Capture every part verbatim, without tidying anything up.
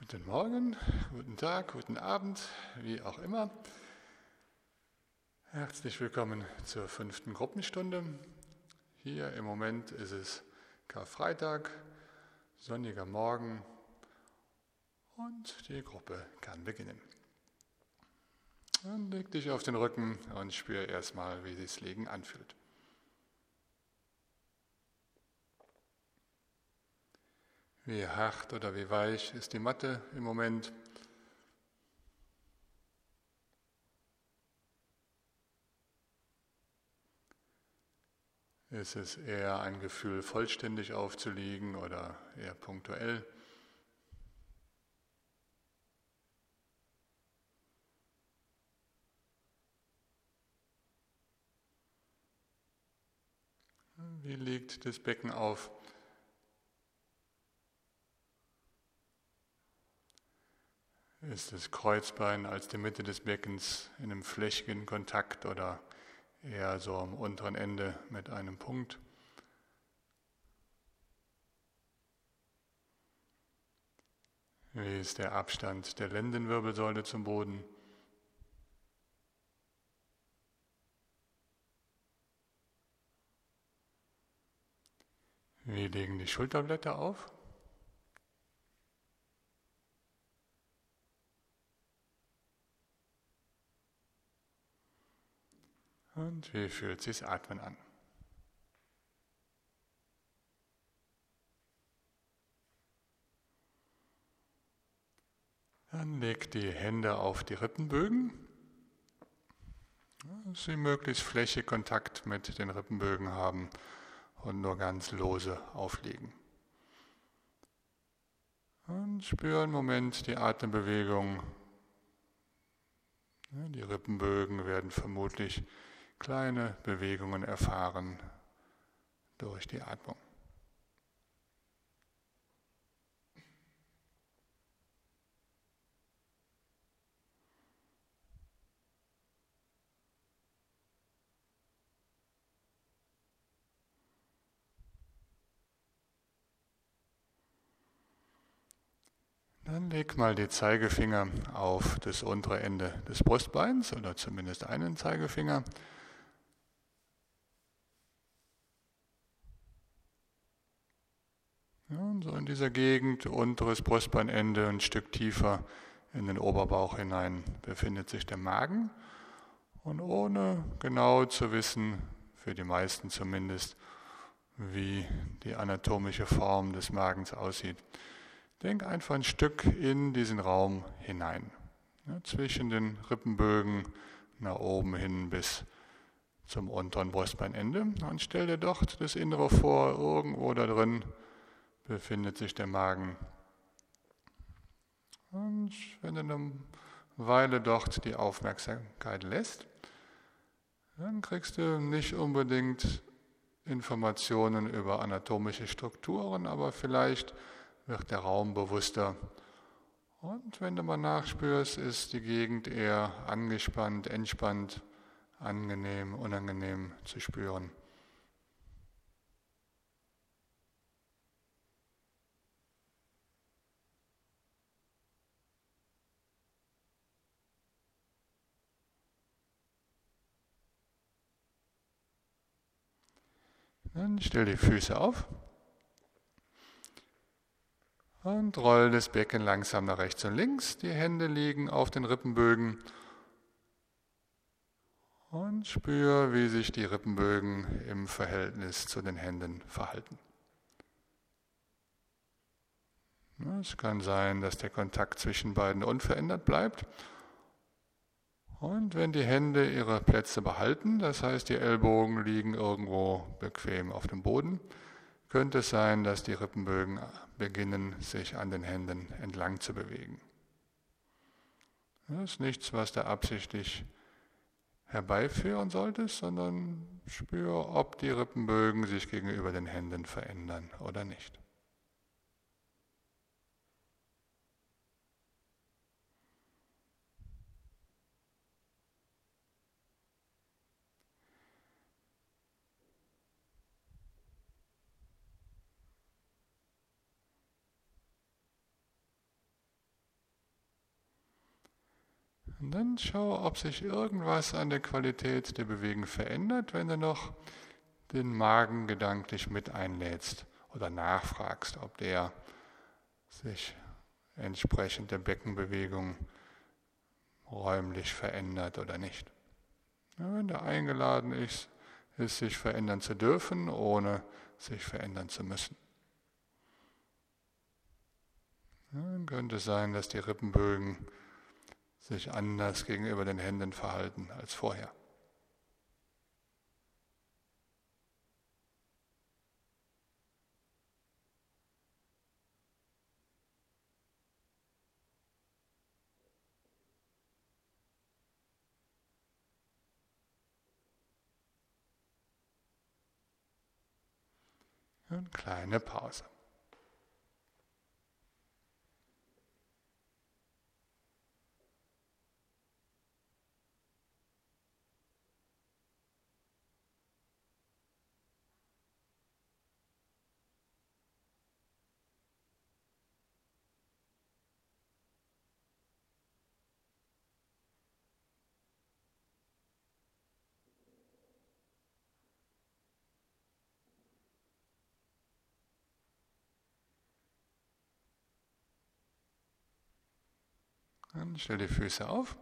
Guten Morgen, guten Tag, guten Abend, wie auch immer. Herzlich willkommen zur fünften Gruppenstunde. Hier im Moment ist es Karfreitag, sonniger Morgen und die Gruppe kann beginnen. Dann leg dich auf den Rücken und spür erstmal, wie sich das Liegen anfühlt. Wie hart oder wie weich ist die Matte im Moment? Ist es eher ein Gefühl, vollständig aufzuliegen oder eher punktuell? Wie liegt das Becken auf? Ist das Kreuzbein als die Mitte des Beckens in einem flächigen Kontakt oder eher so am unteren Ende mit einem Punkt? Wie ist der Abstand der Lendenwirbelsäule zum Boden? Wie liegen die Schulterblätter auf? Und wie fühlt sich das Atmen an? Dann legt die Hände auf die Rippenbögen, dass sie möglichst flächig Kontakt mit den Rippenbögen haben und nur ganz lose aufliegen. Und spür einen Moment die Atembewegung. Die Rippenbögen werden vermutlich kleine Bewegungen erfahren durch die Atmung. Dann leg mal die Zeigefinger auf das untere Ende des Brustbeins oder zumindest einen Zeigefinger. Ja, und so in dieser Gegend, unteres Brustbeinende, ein Stück tiefer in den Oberbauch hinein befindet sich der Magen. Und ohne genau zu wissen, für die meisten zumindest, wie die anatomische Form des Magens aussieht, denk einfach ein Stück in diesen Raum hinein, ja, zwischen den Rippenbögen nach oben hin bis zum unteren Brustbeinende. Und stell dir dort das Innere vor, irgendwo da drin befindet sich der Magen. Und wenn du eine Weile dort die Aufmerksamkeit lässt, dann kriegst du nicht unbedingt Informationen über anatomische Strukturen, aber vielleicht wird der Raum bewusster. Und wenn du mal nachspürst, ist die Gegend eher angespannt, entspannt, angenehm, unangenehm zu spüren. Dann stell die Füße auf und roll das Becken langsam nach rechts und links. Die Hände liegen auf den Rippenbögen und spür, wie sich die Rippenbögen im Verhältnis zu den Händen verhalten. Es kann sein, dass der Kontakt zwischen beiden unverändert bleibt. Und wenn die Hände ihre Plätze behalten, das heißt die Ellbogen liegen irgendwo bequem auf dem Boden, könnte es sein, dass die Rippenbögen beginnen, sich an den Händen entlang zu bewegen. Das ist nichts, was du absichtlich herbeiführen solltest, sondern spür, ob die Rippenbögen sich gegenüber den Händen verändern oder nicht. Und dann schau, ob sich irgendwas an der Qualität der Bewegung verändert, wenn du noch den Magen gedanklich mit einlädst oder nachfragst, ob der sich entsprechend der Beckenbewegung räumlich verändert oder nicht. Ja, wenn der eingeladen ist, ist, sich verändern zu dürfen, ohne sich verändern zu müssen. Ja, dann könnte es sein, dass die Rippenbögen sich anders gegenüber den Händen verhalten als vorher. Eine kleine Pause. Dann stell die Füße auf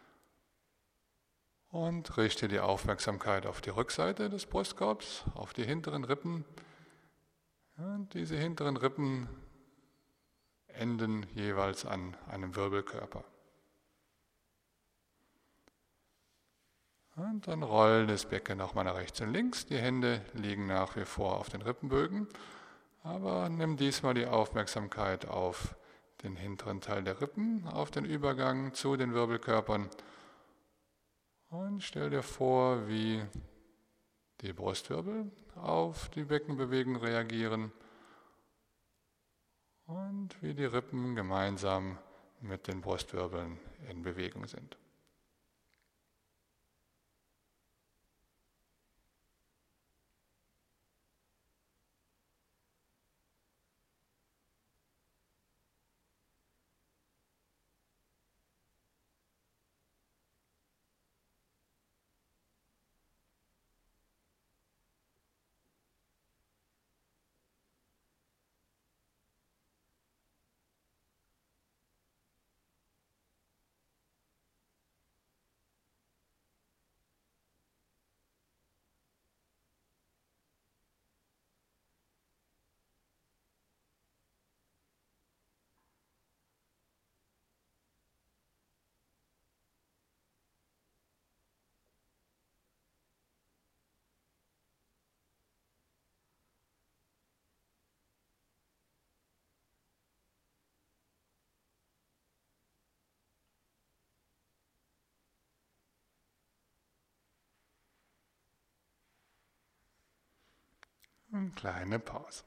und richte die Aufmerksamkeit auf die Rückseite des Brustkorbs, auf die hinteren Rippen. Und diese hinteren Rippen enden jeweils an einem Wirbelkörper. Und dann roll das Becken nochmal nach rechts und links. Die Hände liegen nach wie vor auf den Rippenbögen, aber nimm diesmal die Aufmerksamkeit auf den hinteren Teil der Rippen, auf den Übergang zu den Wirbelkörpern und stell dir vor, wie die Brustwirbel auf die Beckenbewegung reagieren und wie die Rippen gemeinsam mit den Brustwirbeln in Bewegung sind. Eine kleine Pause.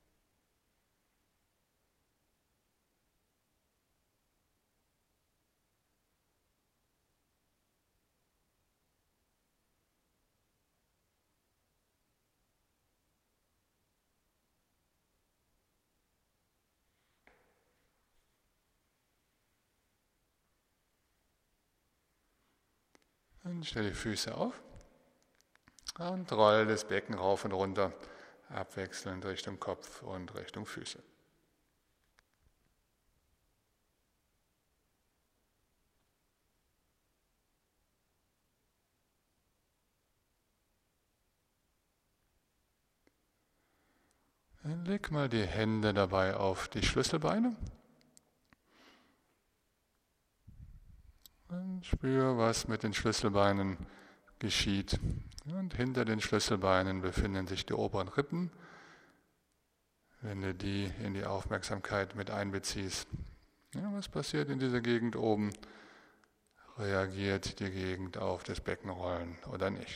Dann stell die Füße auf und roll das Becken rauf und runter, abwechselnd Richtung Kopf und Richtung Füße. Dann leg mal die Hände dabei auf die Schlüsselbeine. Und spür, was mit den Schlüsselbeinen geschieht. Und hinter den Schlüsselbeinen befinden sich die oberen Rippen. Wenn du die in die Aufmerksamkeit mit einbeziehst, ja, was passiert in dieser Gegend oben? Reagiert die Gegend auf das Beckenrollen oder nicht?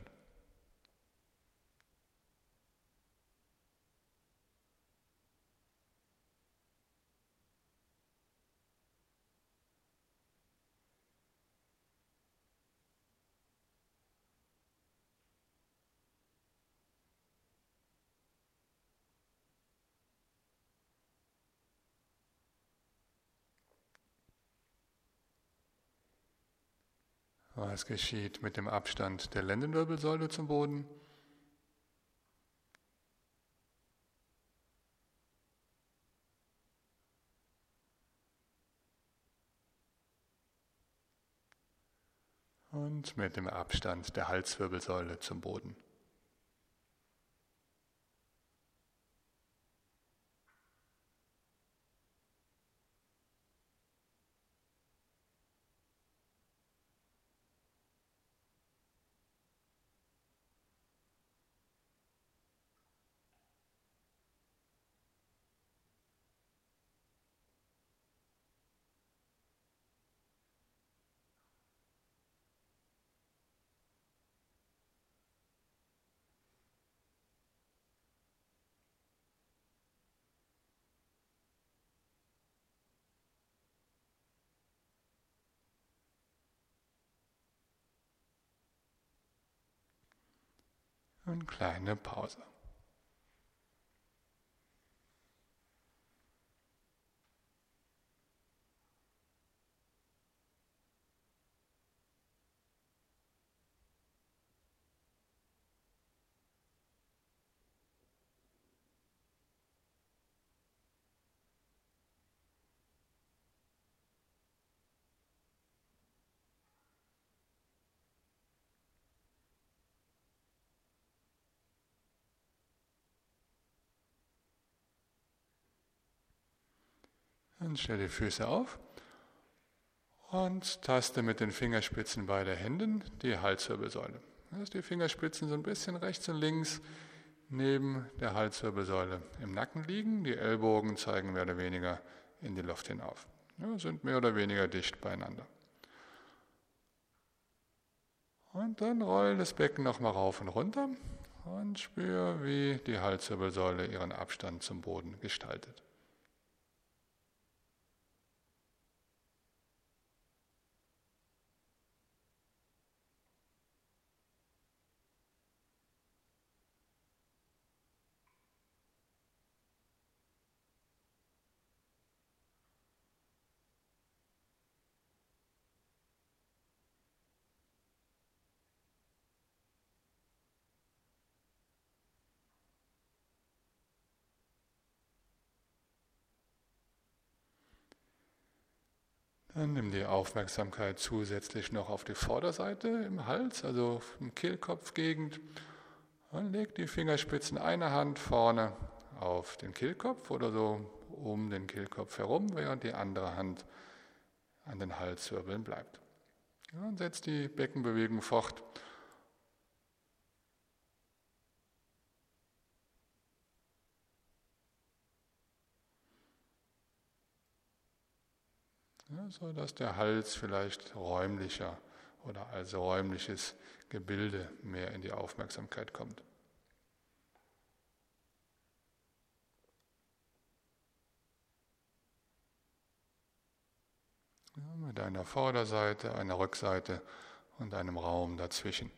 Was geschieht mit dem Abstand der Lendenwirbelsäule zum Boden? Und mit dem Abstand der Halswirbelsäule zum Boden. Und kleine Pause. Dann stell die Füße auf und taste mit den Fingerspitzen beider Händen die Halswirbelsäule. Lass die Fingerspitzen so ein bisschen rechts und links neben der Halswirbelsäule im Nacken liegen. Die Ellbogen zeigen mehr oder weniger in die Luft hinauf. Ja, sind mehr oder weniger dicht beieinander. Und dann roll das Becken nochmal rauf und runter und spür, wie die Halswirbelsäule ihren Abstand zum Boden gestaltet. Dann nimm die Aufmerksamkeit zusätzlich noch auf die Vorderseite im Hals, also im Kehlkopfgegend. Und leg die Fingerspitzen einer Hand vorne auf den Kehlkopf oder so um den Kehlkopf herum, während die andere Hand an den Halswirbeln bleibt. Ja, und setz die Beckenbewegung fort. Ja, so dass der Hals vielleicht räumlicher oder als räumliches Gebilde mehr in die Aufmerksamkeit kommt. Ja, mit einer Vorderseite, einer Rückseite und einem Raum dazwischen.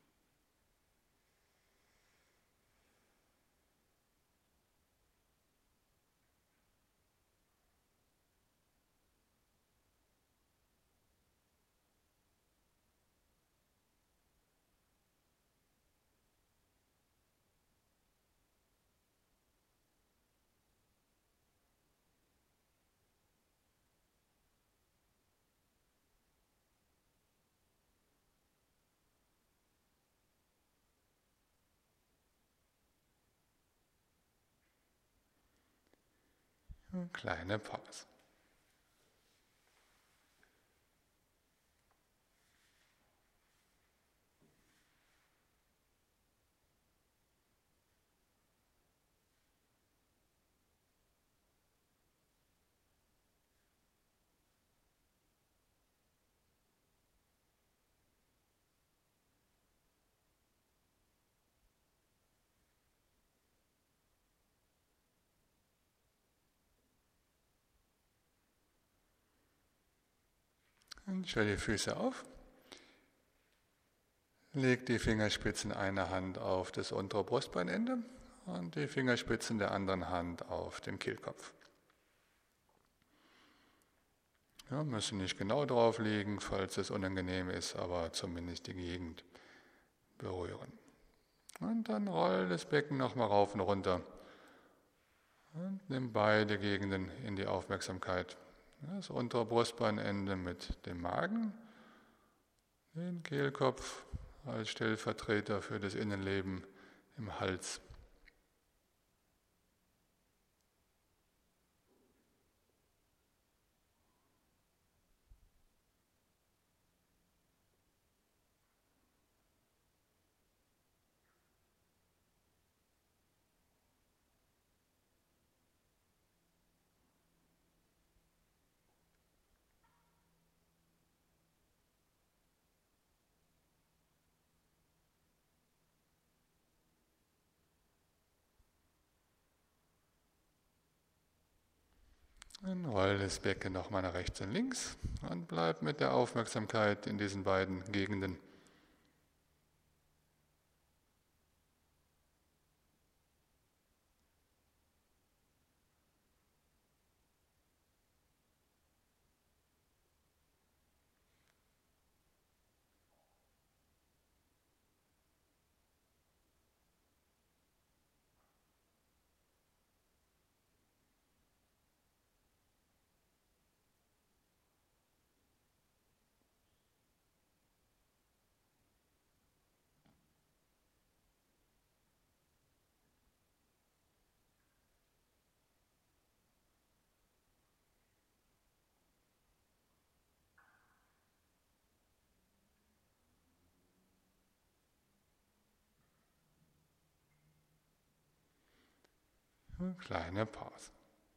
Kleine Pause. Und stell die Füße auf. Leg die Fingerspitzen einer Hand auf das untere Brustbeinende und die Fingerspitzen der anderen Hand auf den Kehlkopf. Ja, müssen nicht genau drauf liegen, falls es unangenehm ist, aber zumindest die Gegend berühren. Und dann roll das Becken nochmal rauf und runter. Und nimm beide Gegenden in die Aufmerksamkeit. Das untere Brustbeinende mit dem Magen, den Kehlkopf als Stellvertreter für das Innenleben im Hals. Dann roll das Becken nochmal nach rechts und links und bleib mit der Aufmerksamkeit in diesen beiden Gegenden. Eine kleine Pause.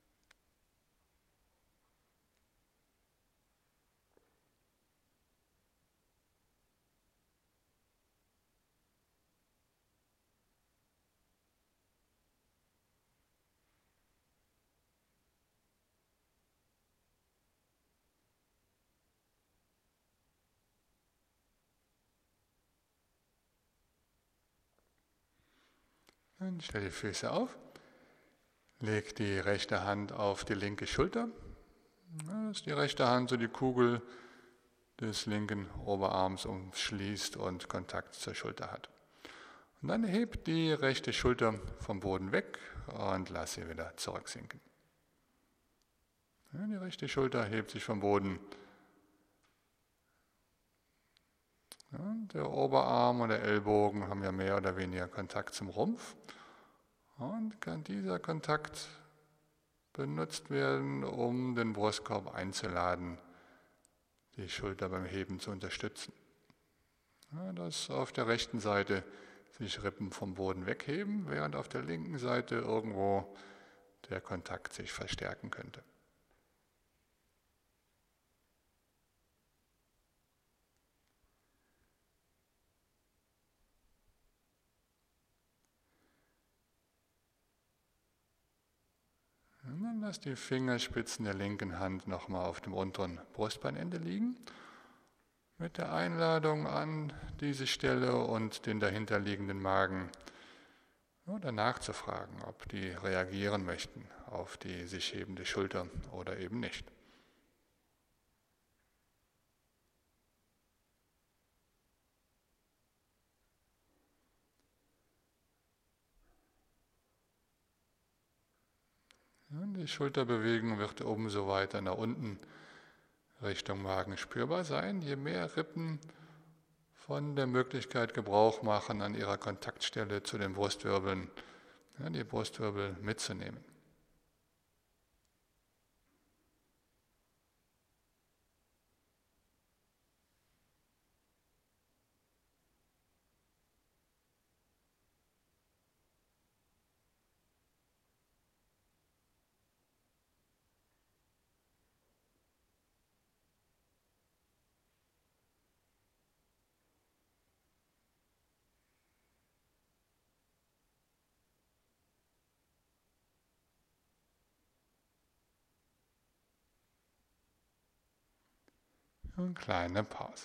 Dann stell die Füße auf. Leg die rechte Hand auf die linke Schulter. Dass die rechte Hand so die Kugel des linken Oberarms umschließt und Kontakt zur Schulter hat. Und dann heb die rechte Schulter vom Boden weg und lass sie wieder zurücksinken. Ja, die rechte Schulter hebt sich vom Boden. Ja, der Oberarm und der Ellbogen haben ja mehr oder weniger Kontakt zum Rumpf. Und kann dieser Kontakt benutzt werden, um den Brustkorb einzuladen, die Schulter beim Heben zu unterstützen. Ja, dass auf der rechten Seite sich Rippen vom Boden wegheben, während auf der linken Seite irgendwo der Kontakt sich verstärken könnte. Und dann lass die Fingerspitzen der linken Hand nochmal auf dem unteren Brustbeinende liegen, mit der Einladung an diese Stelle und den dahinterliegenden Magen oder nachzufragen, ob die reagieren möchten auf die sich hebende Schulter oder eben nicht. Die Schulterbewegung wird umso weiter nach unten Richtung Magen spürbar sein, je mehr Rippen von der Möglichkeit Gebrauch machen, an ihrer Kontaktstelle zu den Brustwirbeln, ja, die Brustwirbel mitzunehmen. Eine kleine Pause.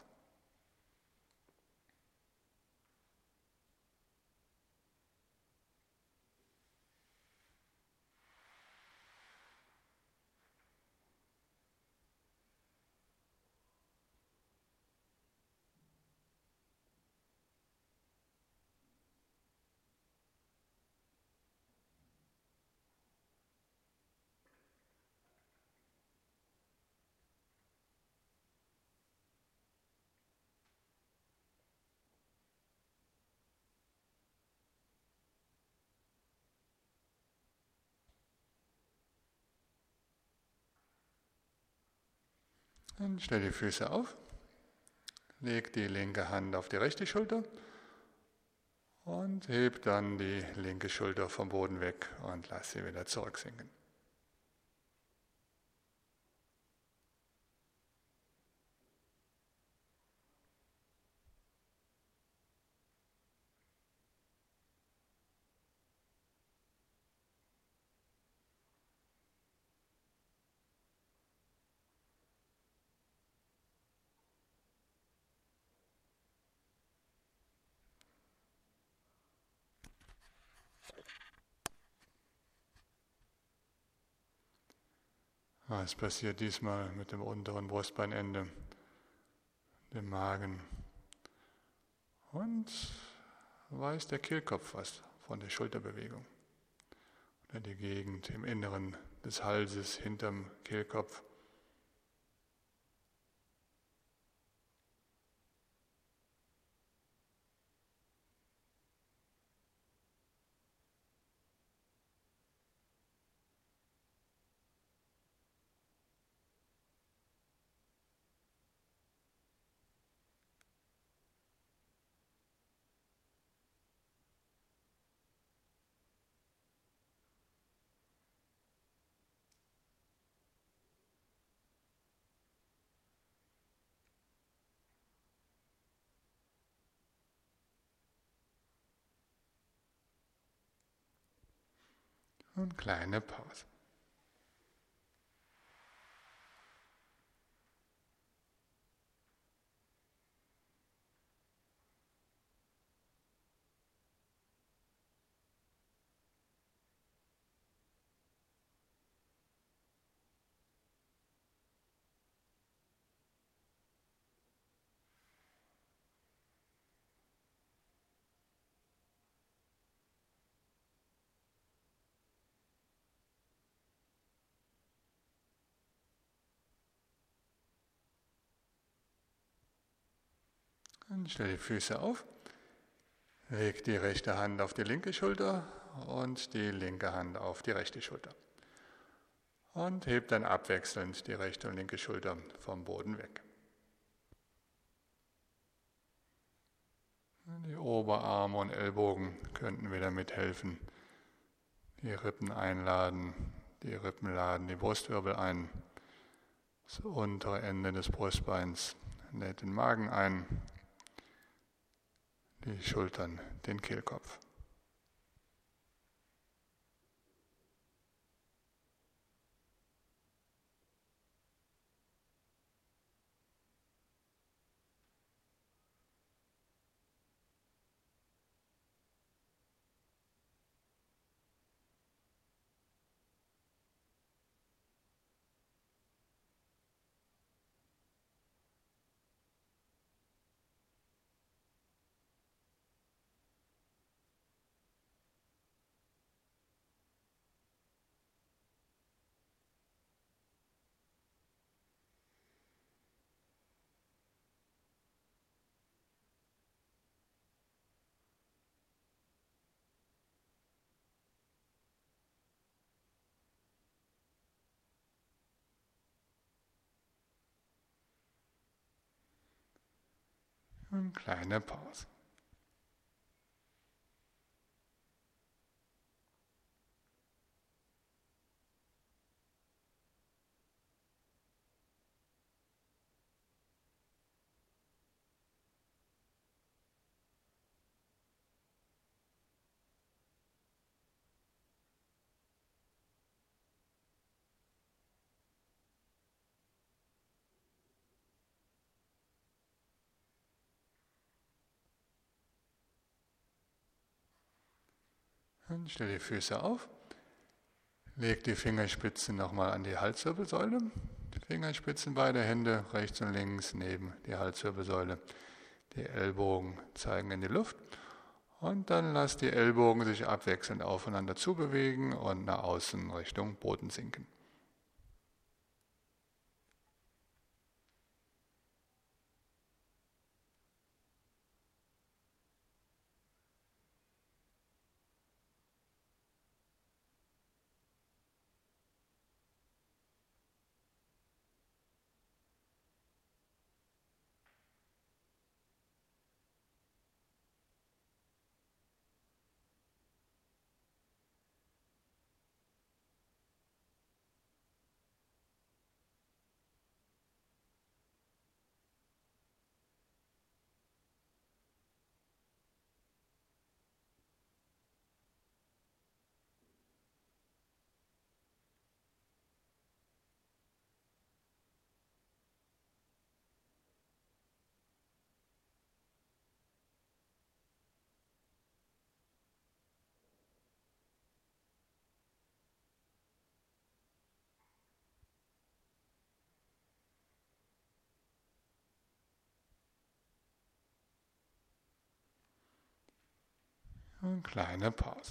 Dann stell die Füße auf, leg die linke Hand auf die rechte Schulter und heb dann die linke Schulter vom Boden weg und lass sie wieder zurücksinken. Was passiert diesmal mit dem unteren Brustbeinende, dem Magen? Und weiß der Kehlkopf was von der Schulterbewegung? Oder die Gegend im Inneren des Halses hinterm Kehlkopf? Und kleine Pause. Dann stell die Füße auf, leg die rechte Hand auf die linke Schulter und die linke Hand auf die rechte Schulter. Und heb dann abwechselnd die rechte und linke Schulter vom Boden weg. Die Oberarme und Ellbogen könnten wieder mithelfen. Die Rippen einladen, die Rippen laden die Brustwirbel ein. Das untere Ende des Brustbeins lädt den Magen ein, die Schultern den Kehlkopf. Und kleine Pause. Dann stell die Füße auf, leg die Fingerspitzen nochmal an die Halswirbelsäule. Die Fingerspitzen beider Hände rechts und links neben die Halswirbelsäule. Die Ellbogen zeigen in die Luft. Und dann lass die Ellbogen sich abwechselnd aufeinander zubewegen und nach außen Richtung Boden sinken. Eine kleine Pause.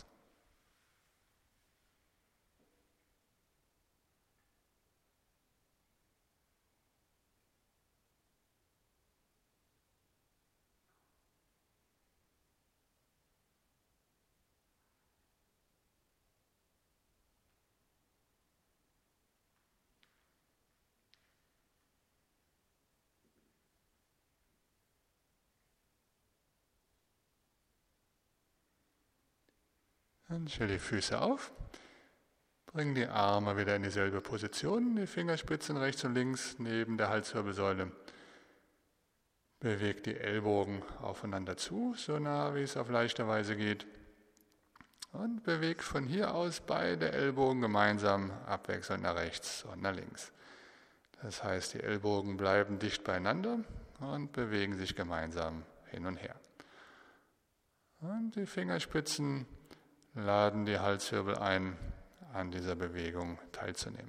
Dann stell die Füße auf, bring die Arme wieder in dieselbe Position, die Fingerspitzen rechts und links neben der Halswirbelsäule. Bewegt die Ellbogen aufeinander zu, so nah wie es auf leichte Weise geht. Und bewegt von hier aus beide Ellbogen gemeinsam abwechselnd nach rechts und nach links. Das heißt, die Ellbogen bleiben dicht beieinander und bewegen sich gemeinsam hin und her. Und die Fingerspitzen laden die Halswirbel ein, an dieser Bewegung teilzunehmen.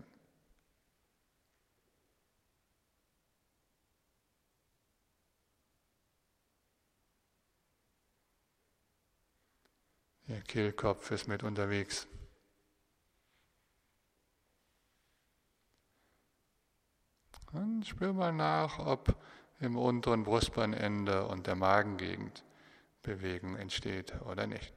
Der Kehlkopf ist mit unterwegs. Und spür mal nach, ob im unteren Brustbeinende und der Magengegend Bewegung entsteht oder nicht.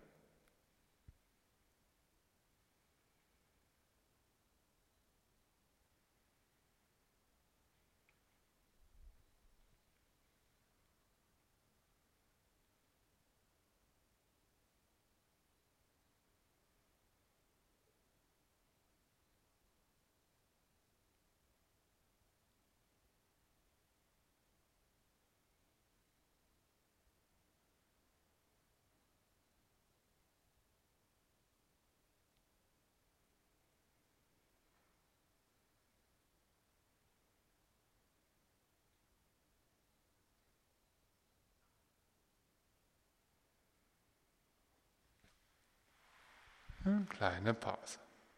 Eine kleine Pause.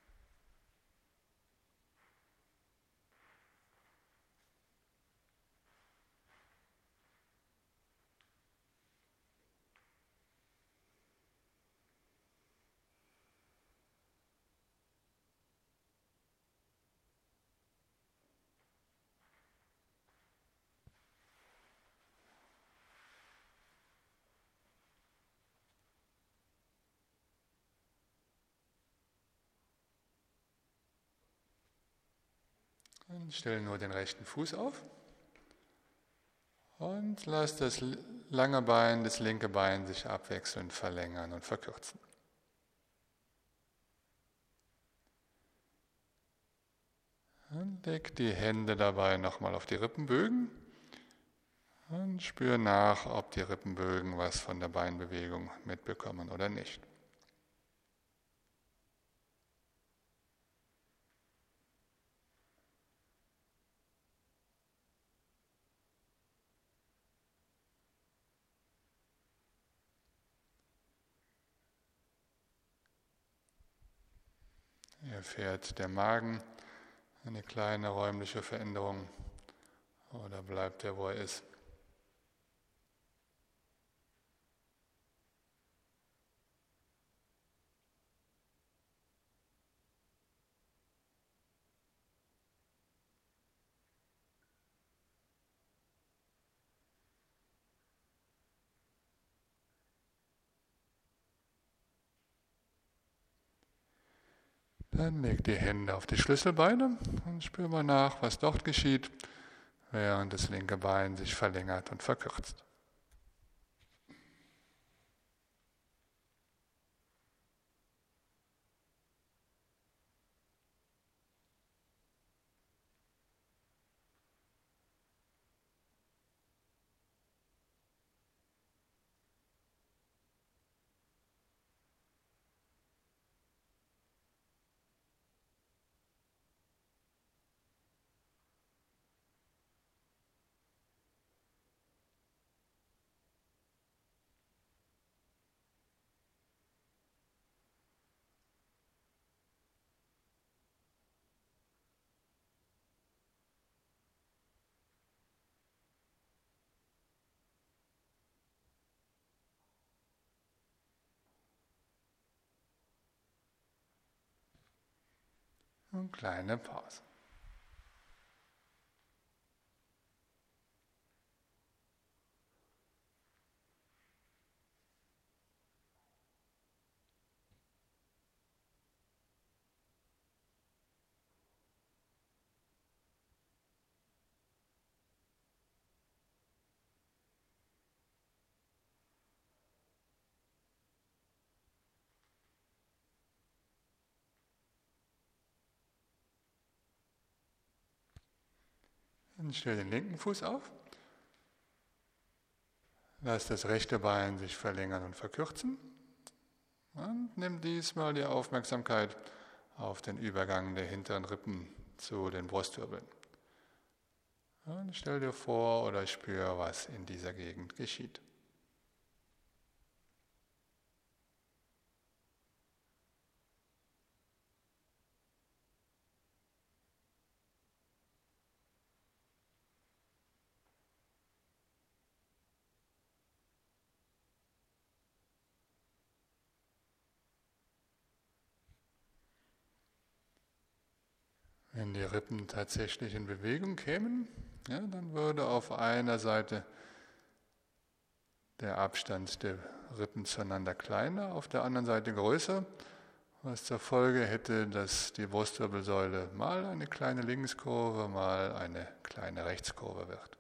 Dann stell nur den rechten Fuß auf und lass das lange Bein, das linke Bein sich abwechselnd verlängern und verkürzen. Und leg die Hände dabei nochmal auf die Rippenbögen und spür nach, ob die Rippenbögen was von der Beinbewegung mitbekommen oder nicht. Erfährt der Magen eine kleine räumliche Veränderung oder bleibt er, wo er ist? Dann leg die Hände auf die Schlüsselbeine und spür mal nach, was dort geschieht, während das linke Bein sich verlängert und verkürzt. Eine kleine Pause. Dann stell den linken Fuß auf. Lass das rechte Bein sich verlängern und verkürzen. Und nimm diesmal die Aufmerksamkeit auf den Übergang der hinteren Rippen zu den Brustwirbeln. Und stell dir vor oder spür, was in dieser Gegend geschieht. Wenn die Rippen tatsächlich in Bewegung kämen, ja, dann würde auf einer Seite der Abstand der Rippen zueinander kleiner, auf der anderen Seite größer, was zur Folge hätte, dass die Brustwirbelsäule mal eine kleine Linkskurve, mal eine kleine Rechtskurve wird.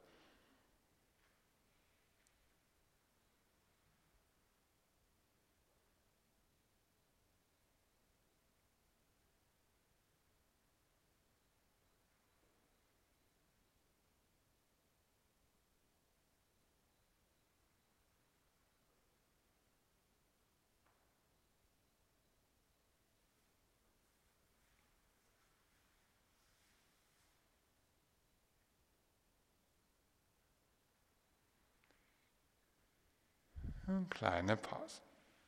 Eine kleine Pause.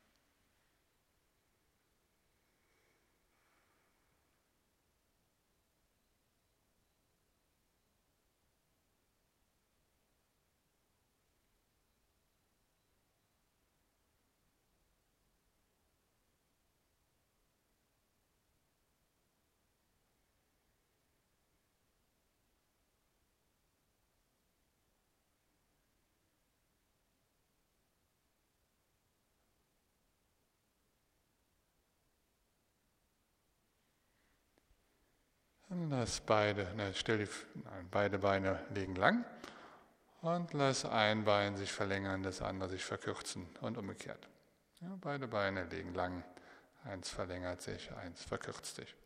Und lass beide, ne, stell die, nein, beide Beine liegen lang und lass ein Bein sich verlängern, das andere sich verkürzen und umgekehrt. Ja, beide Beine liegen lang, eins verlängert sich, eins verkürzt sich.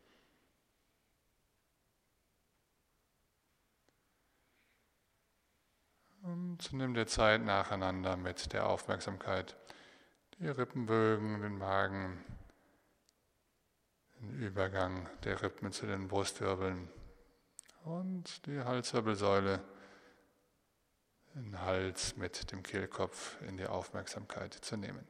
Und nimm dir Zeit nacheinander mit der Aufmerksamkeit, die Rippenbögen, den Magen, den Übergang der Rippen zu den Brustwirbeln und die Halswirbelsäule, den Hals mit dem Kehlkopf in die Aufmerksamkeit zu nehmen.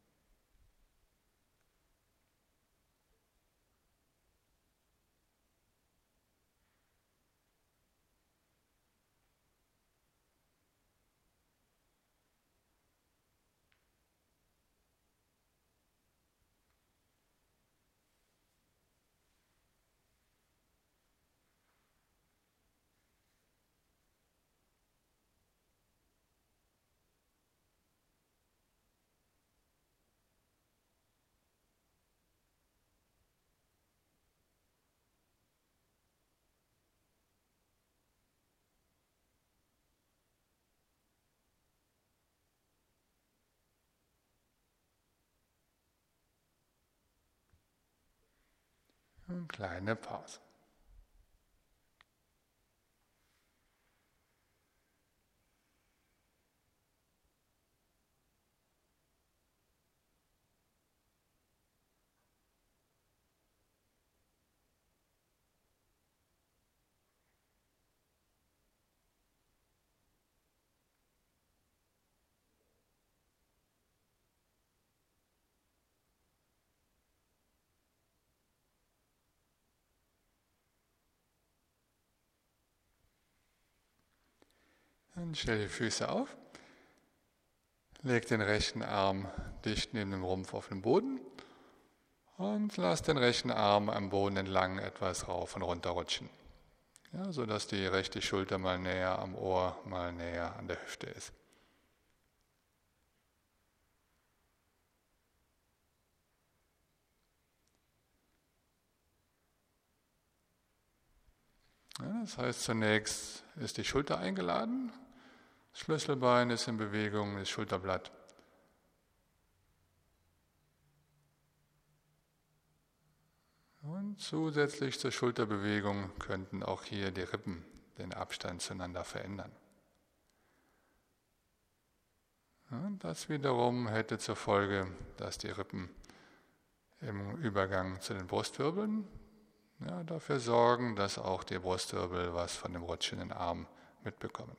Eine kleine Pause. Dann stell die Füße auf, leg den rechten Arm dicht neben dem Rumpf auf den Boden Und lass den rechten Arm am Boden entlang etwas rauf und runter rutschen, ja, sodass die rechte Schulter mal näher am Ohr, mal näher an der Hüfte ist. Ja, das heißt, zunächst ist die Schulter eingeladen, das Schlüsselbein ist in Bewegung, das Schulterblatt. Und zusätzlich zur Schulterbewegung könnten auch hier die Rippen den Abstand zueinander verändern. Und das wiederum hätte zur Folge, dass die Rippen im Übergang zu den Brustwirbeln ja, dafür sorgen, dass auch die Brustwirbel was von dem rutschenden Arm mitbekommen.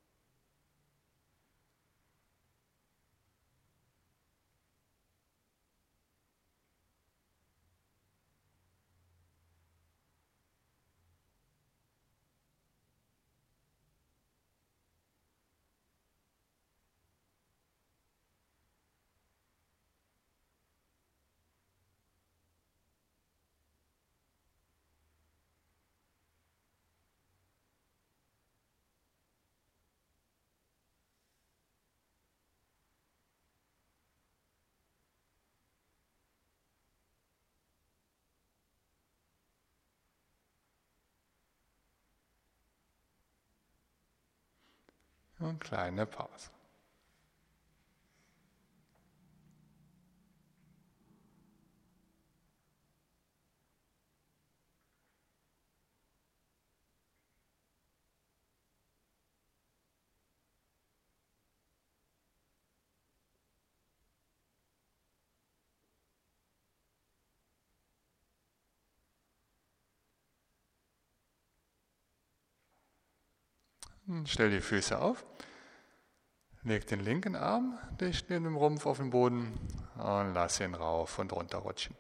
Und kleine Pause. Und stell die Füße auf. Leg den linken Arm dicht neben dem Rumpf auf den Boden und lass ihn rauf und runter rutschen.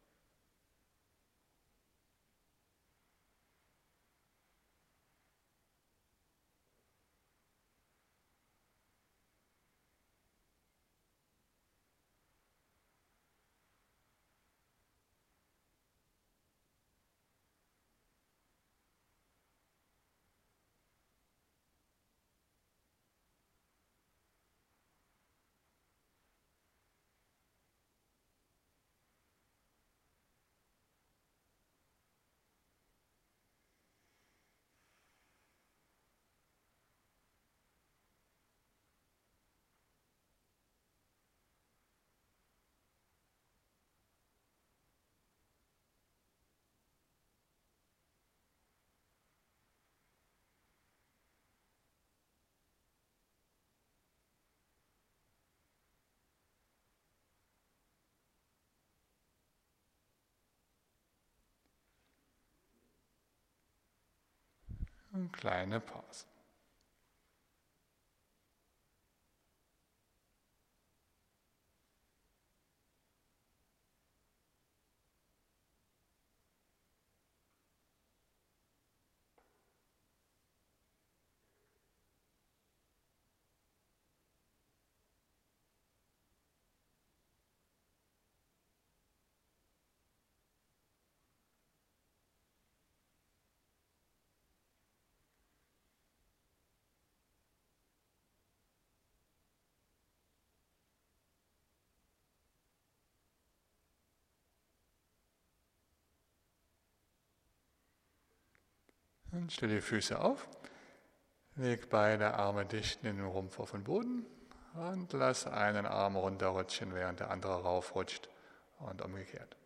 Und kleine Pause. Und stell die Füße auf, leg beide Arme dicht in den Rumpf auf den Boden und lass einen Arm runterrutschen, während der andere raufrutscht und umgekehrt.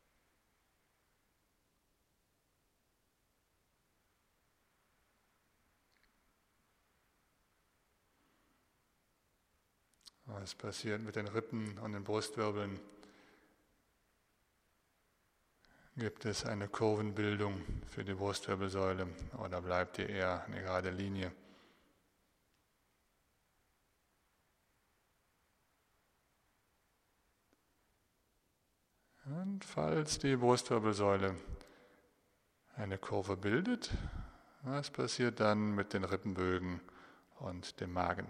Was passiert mit den Rippen und den Brustwirbeln? Gibt es eine Kurvenbildung für die Brustwirbelsäule oder bleibt die eher eine gerade Linie? Und falls die Brustwirbelsäule eine Kurve bildet, was passiert dann mit den Rippenbögen und dem Magen?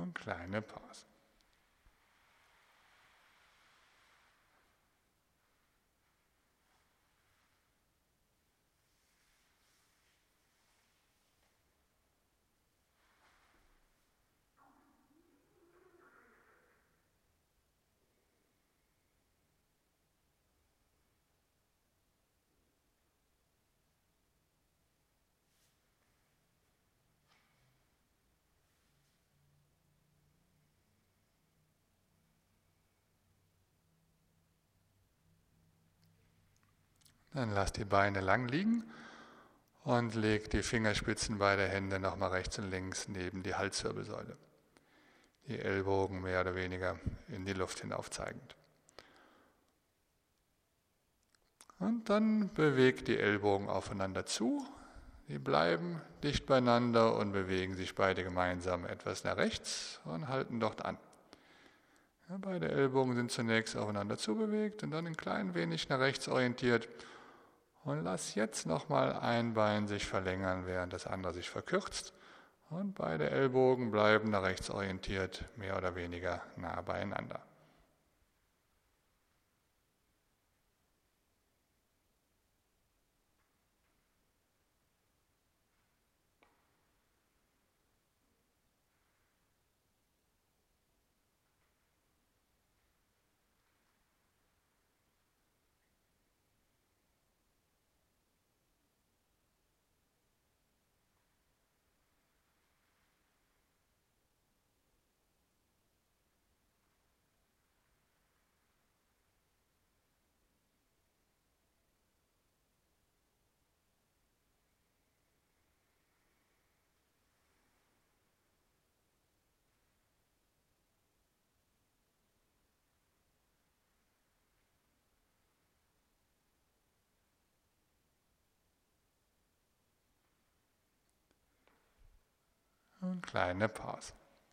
Und kleine Pause. Dann lass die Beine lang liegen und leg die Fingerspitzen beider Hände nochmal rechts und links neben die Halswirbelsäule. Die Ellbogen mehr oder weniger in die Luft hinauf zeigend. Und dann bewegt die Ellbogen aufeinander zu. Die bleiben dicht beieinander und bewegen sich beide gemeinsam etwas nach rechts und halten dort an. Ja, beide Ellbogen sind zunächst aufeinander zubewegt und dann ein klein wenig nach rechts orientiert. Und lass jetzt nochmal ein Bein sich verlängern, während das andere sich verkürzt. Und beide Ellbogen bleiben nach rechts orientiert, mehr oder weniger nah beieinander. Und kleine Pause.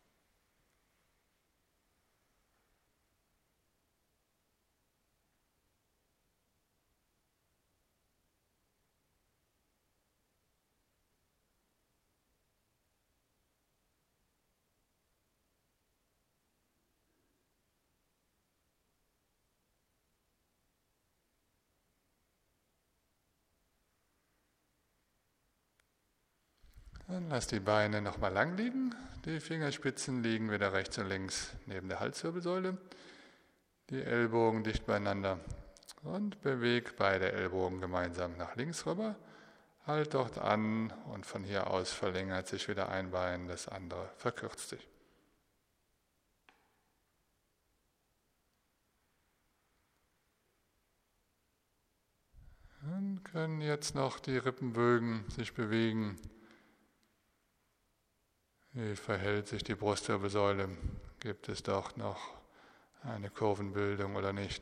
Dann lass die Beine nochmal lang liegen. Die Fingerspitzen liegen wieder rechts und links neben der Halswirbelsäule. Die Ellbogen dicht beieinander. Und beweg beide Ellbogen gemeinsam nach links rüber. Halt dort an und von hier aus verlängert sich wieder ein Bein, das andere verkürzt sich. Dann können jetzt noch die Rippenbögen sich bewegen. Wie verhält sich die Brustwirbelsäule? Gibt es doch noch eine Kurvenbildung oder nicht?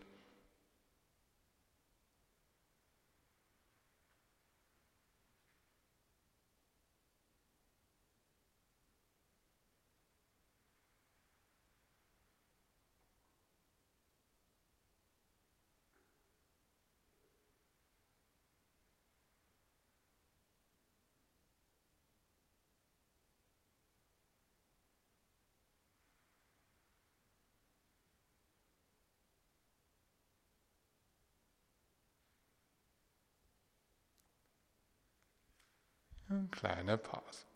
Eine kleine Pause.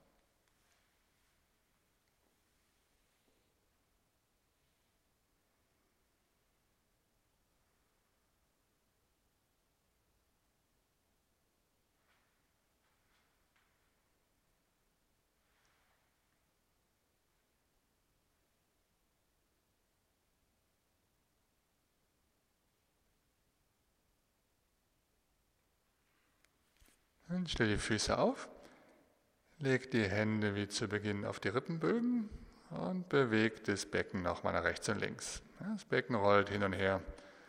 Dann stell die Füße auf, leg die Hände wie zu Beginn auf die Rippenbögen und beweg das Becken nochmal nach rechts und links. Das Becken rollt hin und her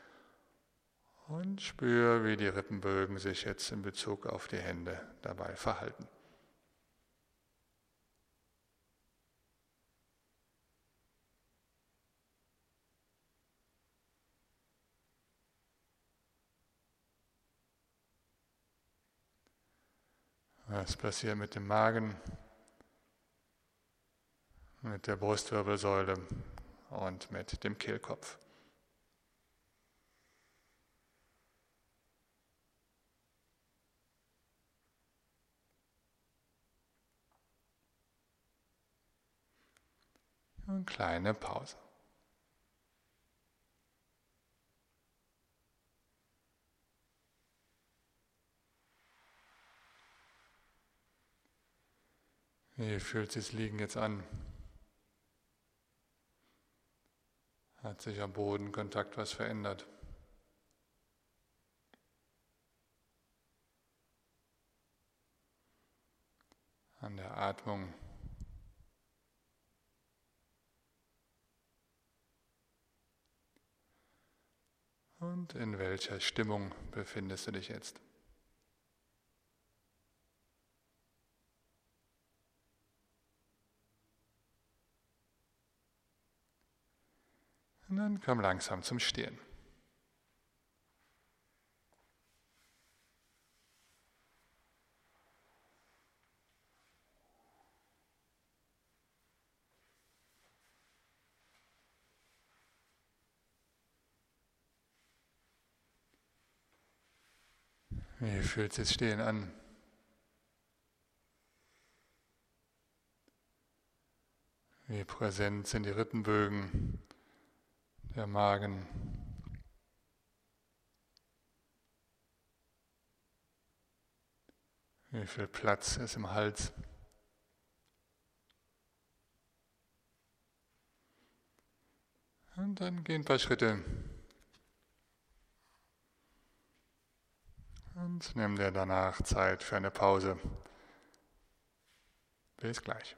und spür, wie die Rippenbögen sich jetzt in Bezug auf die Hände dabei verhalten. Was passiert mit dem Magen? mit der Brustwirbelsäule und mit dem Kehlkopf. Eine kleine Pause. Wie fühlt sich das Liegen jetzt an? Hat sich am Bodenkontakt was verändert? An der Atmung? Und in welcher Stimmung befindest du dich jetzt? Und dann komm langsam zum Stehen. Wie fühlt sich das Stehen an? Wie präsent sind die Rippenbögen, der Magen? Wie viel Platz ist im Hals? Und dann gehen ein paar Schritte. Und nimm dir danach Zeit für eine Pause. Bis gleich.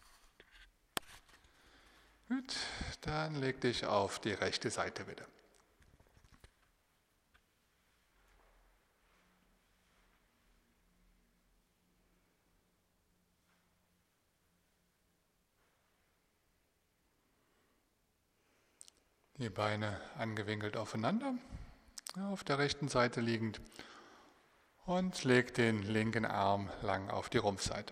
Gut, dann leg dich auf die rechte Seite bitte. Die Beine angewinkelt aufeinander, auf der rechten Seite liegend. Und leg den linken Arm lang auf die Rumpfseite.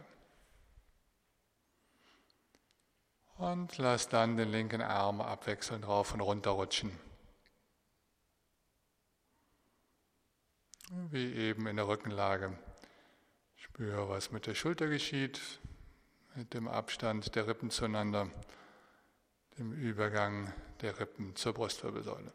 Und lass dann den linken Arm abwechselnd rauf und runter rutschen. Wie eben in der Rückenlage. Spüre, was mit der Schulter geschieht, mit dem Abstand der Rippen zueinander, dem Übergang der Rippen zur Brustwirbelsäule.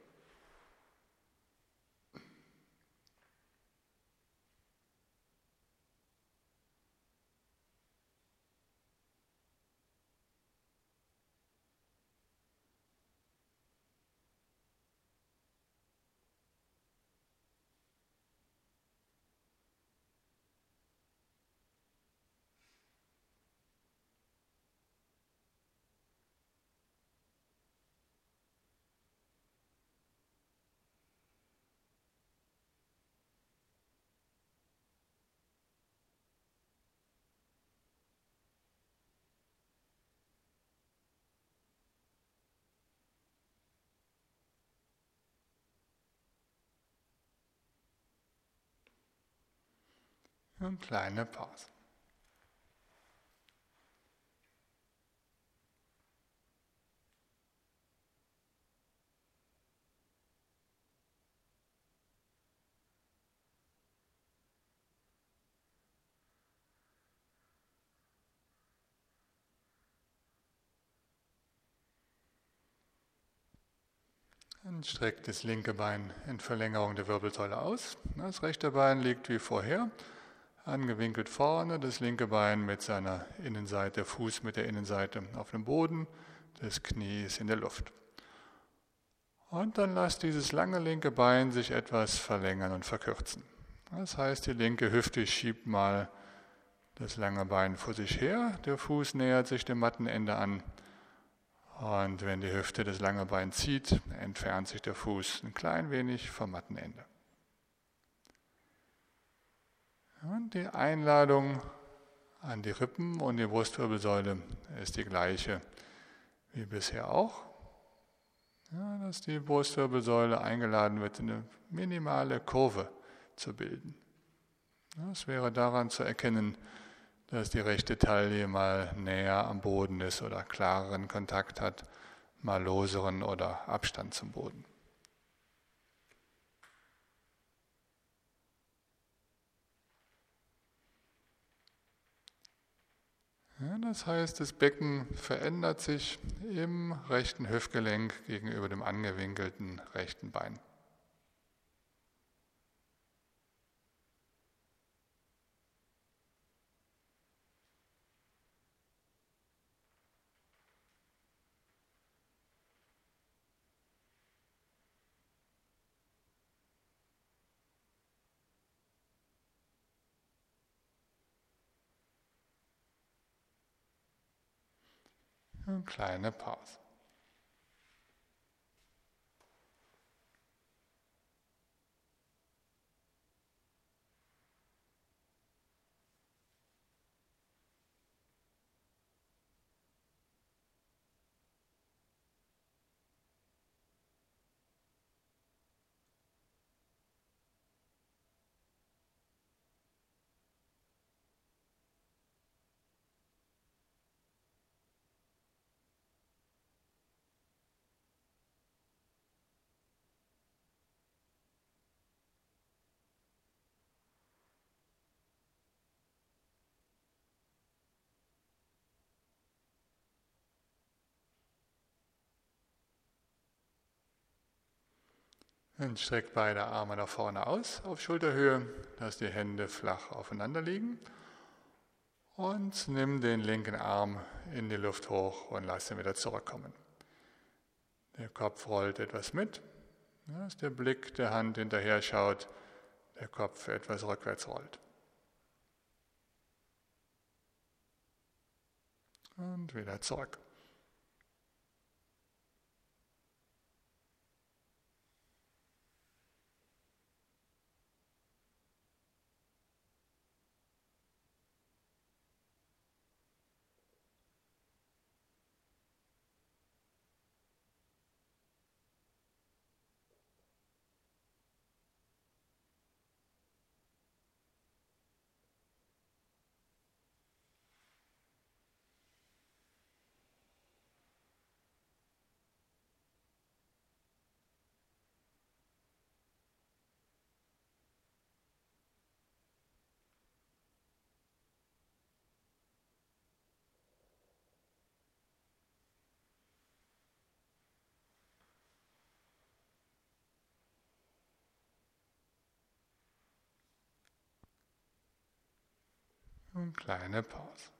Eine kleine Pause. Dann streck das linke Bein in Verlängerung der Wirbelsäule aus. Das rechte Bein liegt wie vorher, angewinkelt vorne, das linke Bein mit seiner Innenseite, der Fuß mit der Innenseite auf dem Boden, das Knie ist in der Luft. Und dann lass dieses lange linke Bein sich etwas verlängern und verkürzen. Das heißt, die linke Hüfte schiebt mal das lange Bein vor sich her, der Fuß nähert sich dem Mattenende an. Und wenn die Hüfte das lange Bein zieht, entfernt sich der Fuß ein klein wenig vom Mattenende. Und die Einladung an die Rippen und die Brustwirbelsäule ist die gleiche wie bisher auch. Ja, dass die Brustwirbelsäule eingeladen wird, eine minimale Kurve zu bilden. Das wäre daran zu erkennen, dass die rechte Taille mal näher am Boden ist oder klareren Kontakt hat, mal loseren oder Abstand zum Boden. Ja, das heißt, das Becken verändert sich im rechten Hüftgelenk gegenüber dem angewinkelten rechten Bein. Eine kleine Pause. Dann streck beide Arme nach vorne aus auf Schulterhöhe, lass die Hände flach aufeinander liegen und nimm den linken Arm in die Luft hoch und lass ihn wieder zurückkommen. Der Kopf rollt etwas mit, dass der Blick der Hand hinterher schaut, der Kopf etwas rückwärts rollt. Und wieder zurück. Und kleine Pause.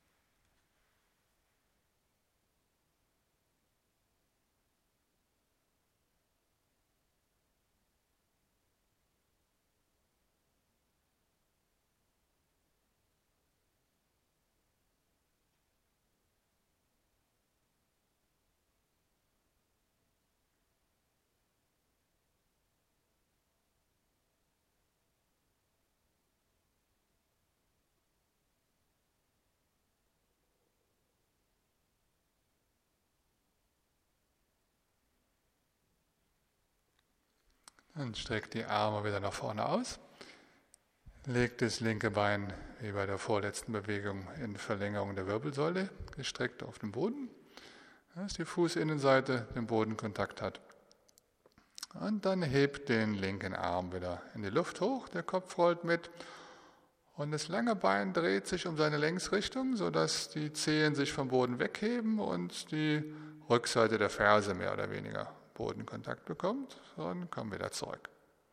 Dann streck die Arme wieder nach vorne aus. Leg das linke Bein wie bei der vorletzten Bewegung in Verlängerung der Wirbelsäule gestreckt auf den Boden, dass die Fußinnenseite den Bodenkontakt hat. Und dann hebt den linken Arm wieder in die Luft hoch, der Kopf rollt mit und das lange Bein dreht sich um seine Längsrichtung, sodass die Zehen sich vom Boden wegheben und die Rückseite der Ferse mehr oder weniger Bodenkontakt bekommt und kommt wieder zurück.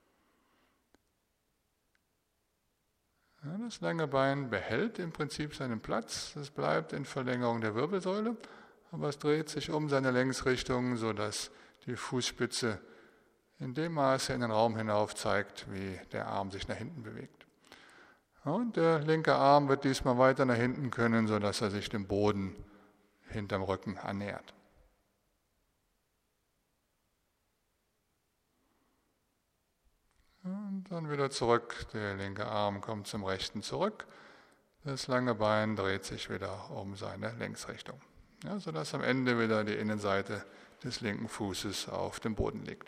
Ja, das lange Bein behält im Prinzip seinen Platz, es bleibt in Verlängerung der Wirbelsäule, aber es dreht sich um seine Längsrichtung, sodass die Fußspitze in dem Maße in den Raum hinauf zeigt, wie der Arm sich nach hinten bewegt. Ja, und der linke Arm wird diesmal weiter nach hinten können, sodass er sich dem Boden hinterm Rücken annähert. Und dann wieder zurück, der linke Arm kommt zum rechten zurück, das lange Bein dreht sich wieder um seine Längsrichtung, ja, sodass am Ende wieder die Innenseite des linken Fußes auf dem Boden liegt.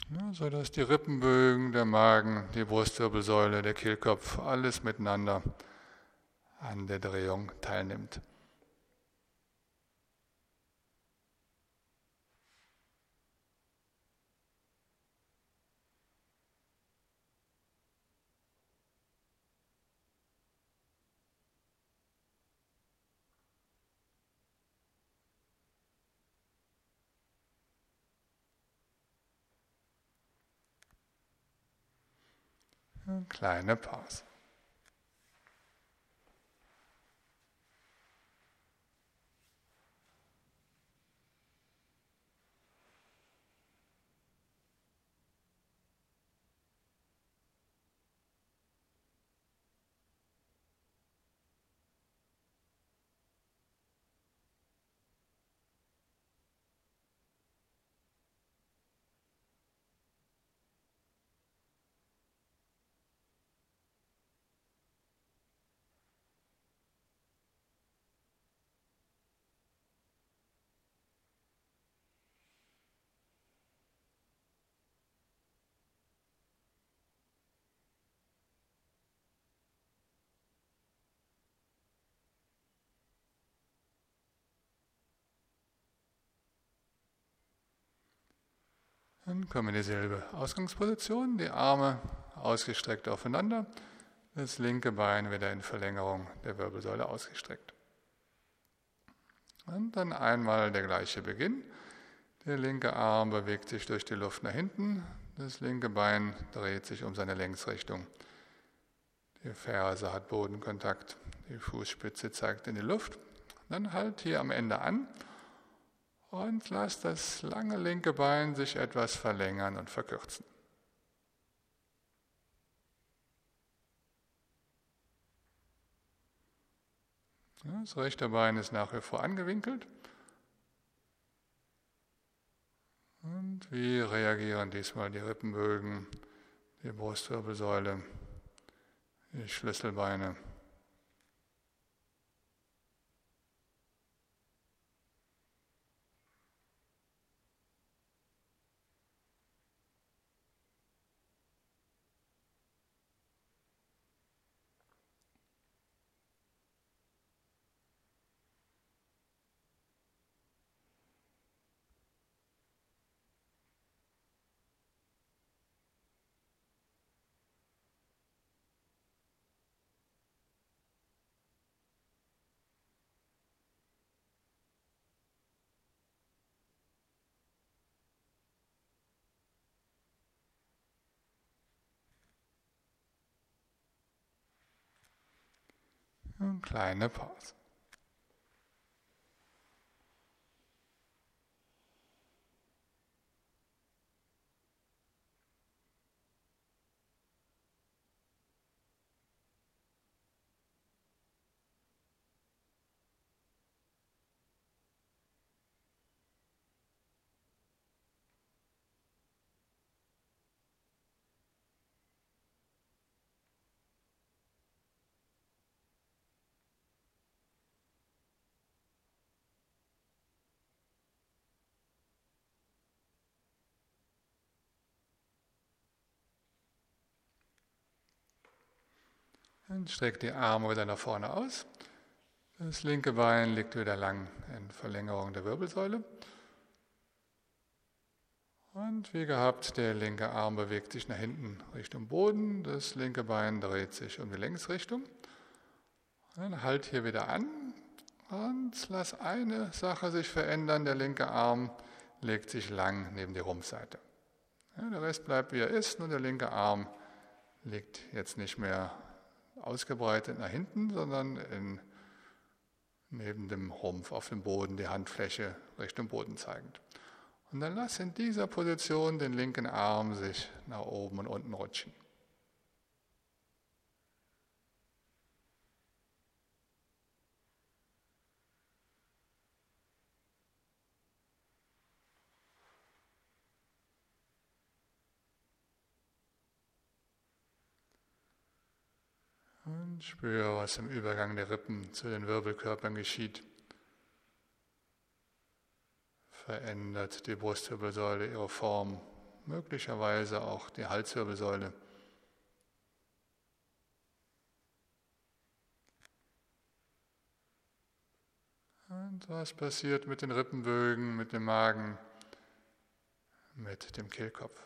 Ja, sodass die Rippenbögen, der Magen, die Brustwirbelsäule, der Kehlkopf, alles miteinander an der Drehung teilnimmt. Eine kleine Pause. Dann kommen wir in dieselbe Ausgangsposition, die Arme ausgestreckt aufeinander, das linke Bein wieder in Verlängerung der Wirbelsäule ausgestreckt. Und dann einmal der gleiche Beginn. Der linke Arm bewegt sich durch die Luft nach hinten, das linke Bein dreht sich um seine Längsrichtung. Die Ferse hat Bodenkontakt, die Fußspitze zeigt in die Luft. Dann halt hier am Ende an. Und lass das lange linke Bein sich etwas verlängern und verkürzen. Das rechte Bein ist nach wie vor angewinkelt. Und wie reagieren diesmal die Rippenbögen, die Brustwirbelsäule, die Schlüsselbeine? Eine kleine Pause. Dann streck die Arme wieder nach vorne aus. Das linke Bein liegt wieder lang in Verlängerung der Wirbelsäule. Und wie gehabt, der linke Arm bewegt sich nach hinten Richtung Boden. Das linke Bein dreht sich um die Längsrichtung. Dann halt hier wieder an und lass eine Sache sich verändern. Der linke Arm legt sich lang neben die Rumpfseite. Ja, der Rest bleibt wie er ist, nur der linke Arm liegt jetzt nicht mehr ausgebreitet nach hinten, sondern in, neben dem Rumpf auf dem Boden, die Handfläche Richtung Boden zeigend. Und dann lass in dieser Position den linken Arm sich nach oben und unten rutschen. Und spüre, was im Übergang der Rippen zu den Wirbelkörpern geschieht. Verändert die Brustwirbelsäule ihre Form möglicherweise auch die Halswirbelsäule. Und was passiert mit den Rippenbögen, mit dem Magen, mit dem Kehlkopf?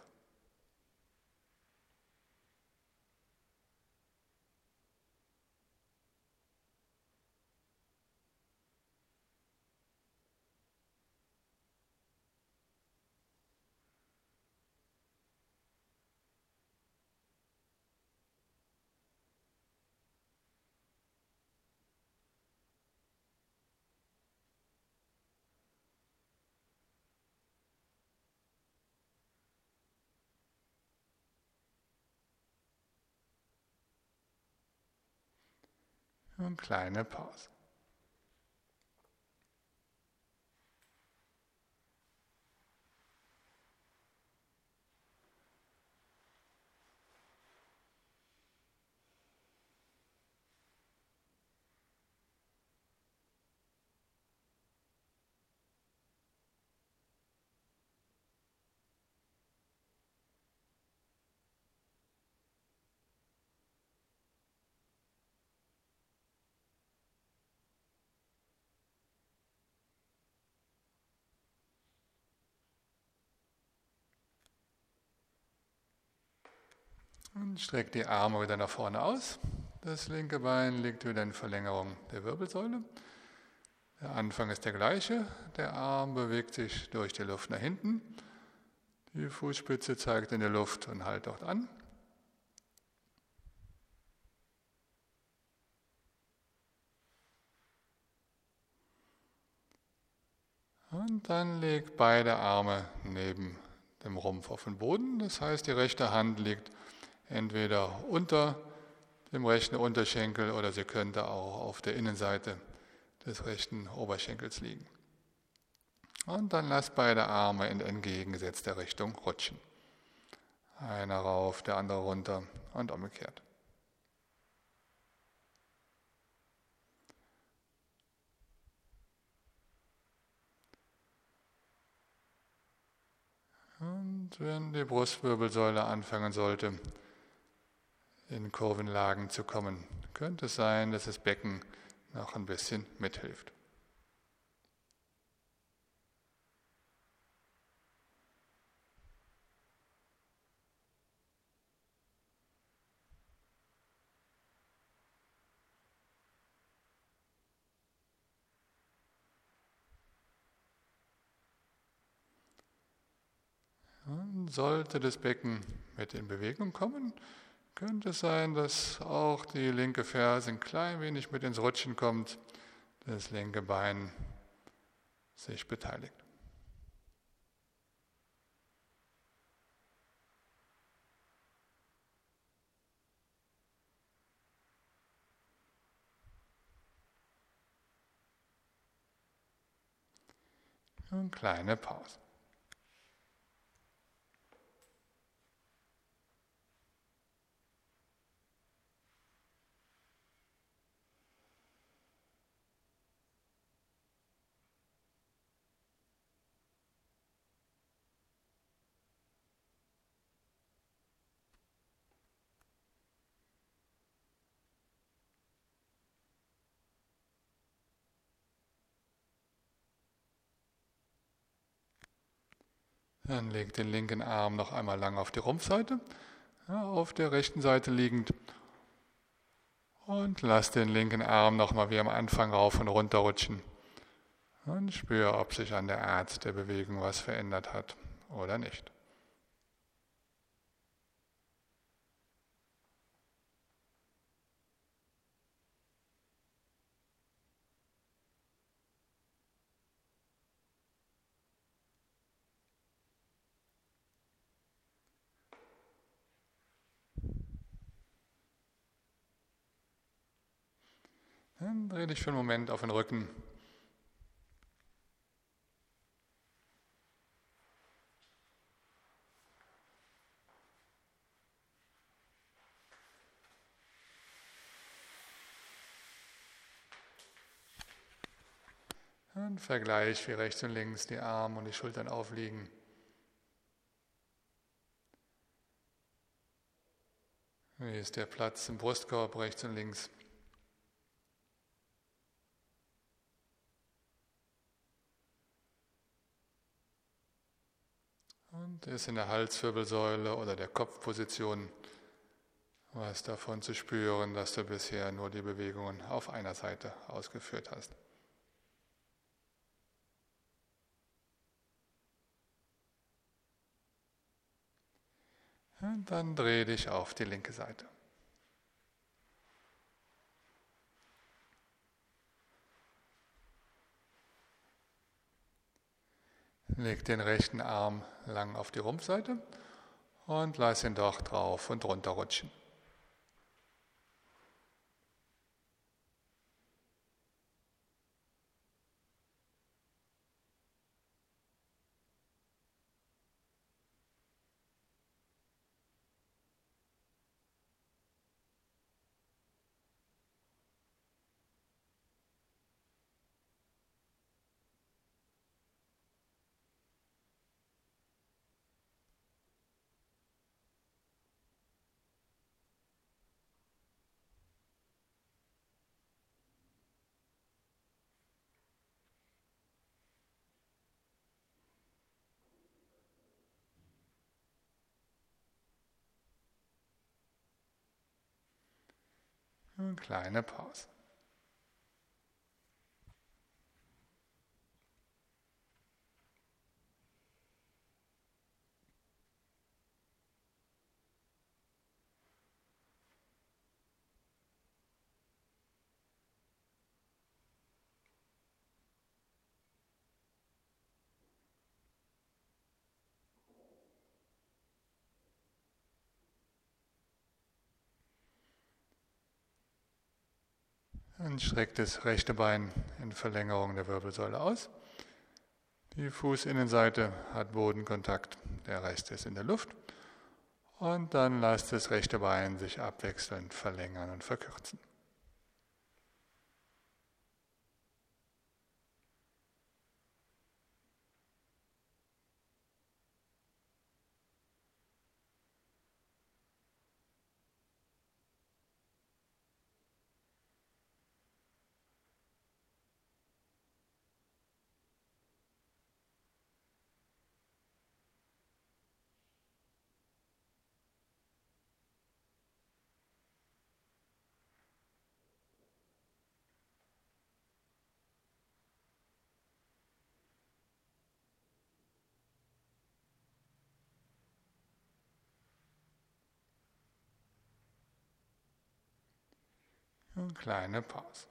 Und kleine Pause. Und streck die Arme wieder nach vorne aus. Das linke Bein liegt wieder in Verlängerung der Wirbelsäule. Der Anfang ist der gleiche. Der Arm bewegt sich durch die Luft nach hinten. Die Fußspitze zeigt in die Luft und hält dort an. Und dann leg beide Arme neben dem Rumpf auf den Boden. Das heißt, die rechte Hand liegt entweder unter dem rechten Unterschenkel oder sie könnte auch auf der Innenseite des rechten Oberschenkels liegen. Und dann lass beide Arme in entgegengesetzter Richtung rutschen. Einer rauf, der andere runter und umgekehrt. Und wenn die Brustwirbelsäule anfangen sollte, in Kurvenlagen zu kommen, könnte es sein, dass das Becken noch ein bisschen mithilft. Und sollte das Becken mit in Bewegung kommen, könnte es sein, dass auch die linke Ferse ein klein wenig mit ins Rutschen kommt, das linke Bein sich beteiligt. Und kleine Pause. Dann leg den linken Arm noch einmal lang auf die Rumpfseite, ja, auf der rechten Seite liegend. Und lass den linken Arm nochmal wie am Anfang rauf und runter rutschen. Und spür, ob sich an der Art der Bewegung was verändert hat oder nicht. Dann dreh dich für einen Moment auf den Rücken. Und vergleich, wie rechts und links die Arme und die Schultern aufliegen. Wie ist der Platz im Brustkorb rechts und links? Und ist in der Halswirbelsäule oder der Kopfposition was davon zu spüren, dass du bisher nur die Bewegungen auf einer Seite ausgeführt hast. Und dann dreh dich auf die linke Seite. Leg den rechten Arm lang auf die Rumpfseite und lass ihn dort drauf und runter rutschen. Eine kleine Pause. Und streck das rechte Bein in Verlängerung der Wirbelsäule aus. Die Fußinnenseite hat Bodenkontakt, der Rest ist in der Luft. Und dann lass das rechte Bein sich abwechselnd verlängern und verkürzen. Eine kleine Pause.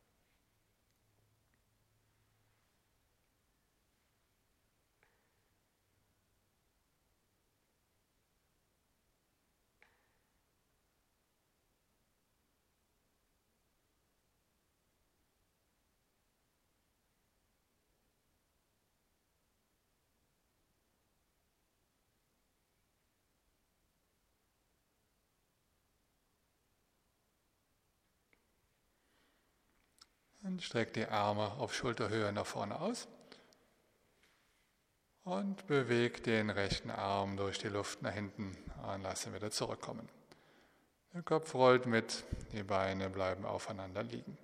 Und streck die Arme auf Schulterhöhe nach vorne aus und beweg den rechten Arm durch die Luft nach hinten und lass ihn wieder zurückkommen. Der Kopf rollt mit, die Beine bleiben aufeinander liegen.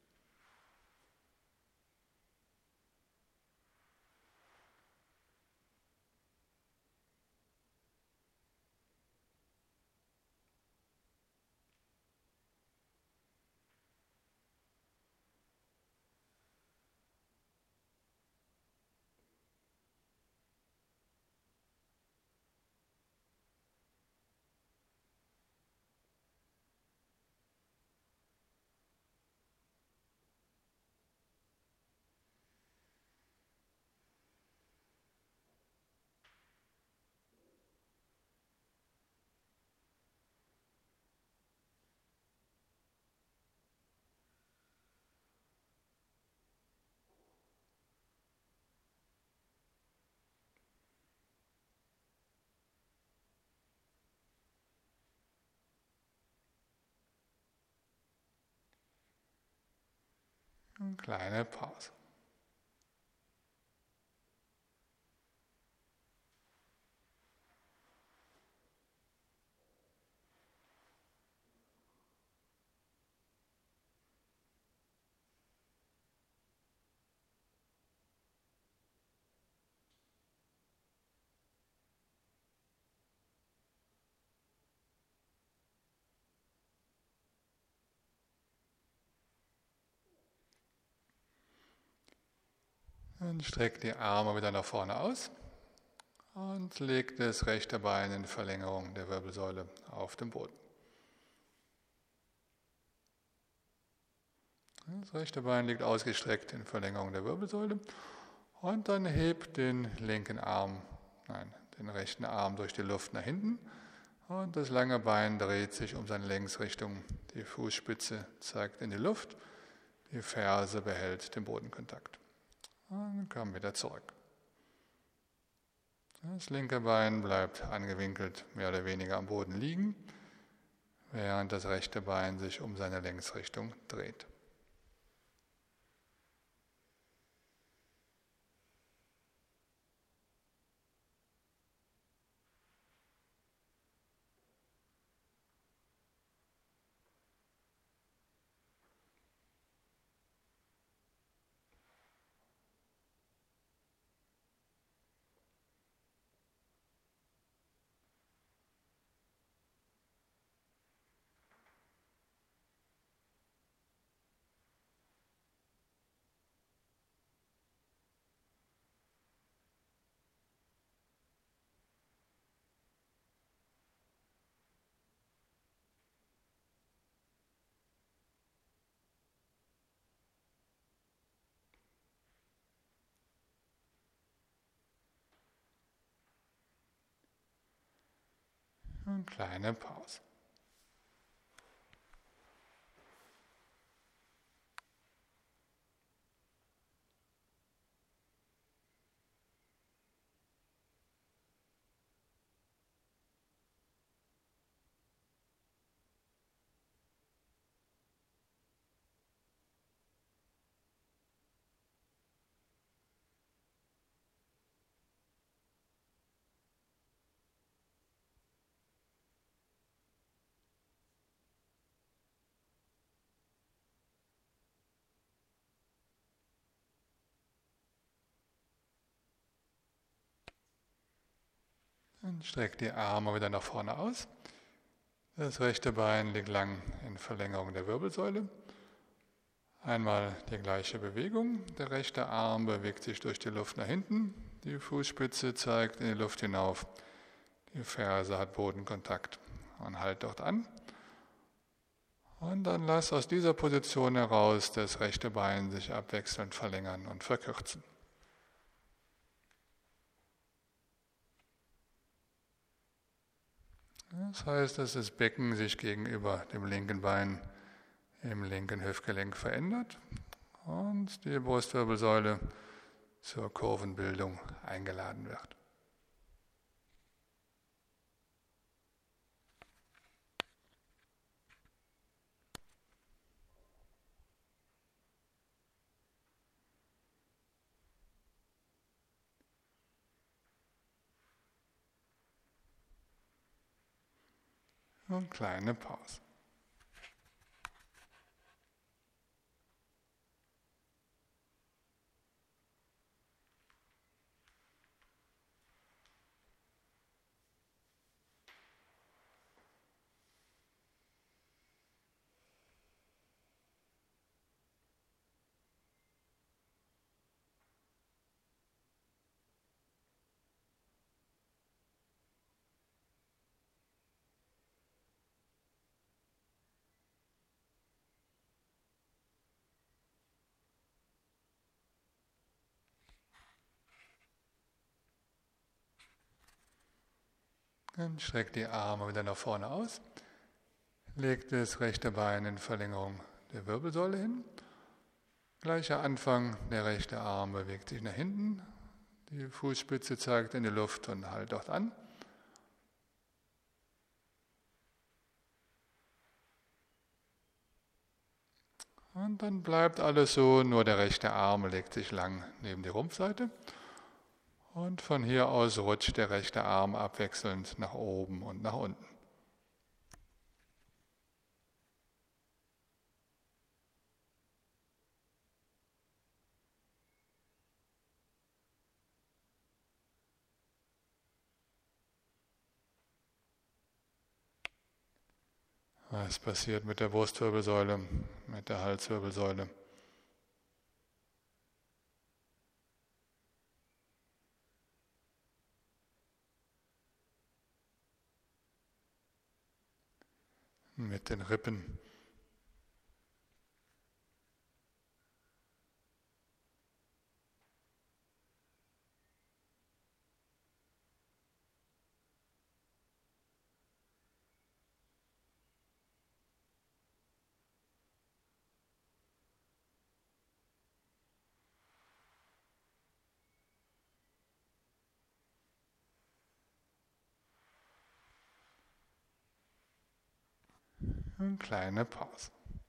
Eine kleine Pause. Dann streckt die Arme wieder nach vorne aus und legt das rechte Bein in Verlängerung der Wirbelsäule auf den Boden. Das rechte Bein liegt ausgestreckt in Verlängerung der Wirbelsäule und dann hebt den linken Arm, nein, den rechten Arm durch die Luft nach hinten und das lange Bein dreht sich um seine Längsrichtung. Die Fußspitze zeigt in die Luft, die Ferse behält den Bodenkontakt. Und dann kommen wir wieder zurück. Das linke Bein bleibt angewinkelt mehr oder weniger am Boden liegen, während das rechte Bein sich um seine Längsrichtung dreht. Eine kleine Pause. Dann streckt die Arme wieder nach vorne aus. Das rechte Bein liegt lang in Verlängerung der Wirbelsäule. Einmal die gleiche Bewegung. Der rechte Arm bewegt sich durch die Luft nach hinten. Die Fußspitze zeigt in die Luft hinauf. Die Ferse hat Bodenkontakt. Und halt dort an. Und dann lass aus dieser Position heraus das rechte Bein sich abwechselnd verlängern und verkürzen. Das heißt, dass das Becken sich gegenüber dem linken Bein im linken Hüftgelenk verändert und die Brustwirbelsäule zur Kurvenbildung eingeladen wird. Und kleine Pause. Dann streckt die Arme wieder nach vorne aus, legt das rechte Bein in Verlängerung der Wirbelsäule hin. Gleicher Anfang, der rechte Arm bewegt sich nach hinten, die Fußspitze zeigt in die Luft und halt dort an. Und dann bleibt alles so, nur der rechte Arm legt sich lang neben die Rumpfseite. Und von hier aus rutscht der rechte Arm abwechselnd nach oben und nach unten. Was passiert mit der Brustwirbelsäule, mit der Halswirbelsäule? mit den Rippen. Eine kleine Pause.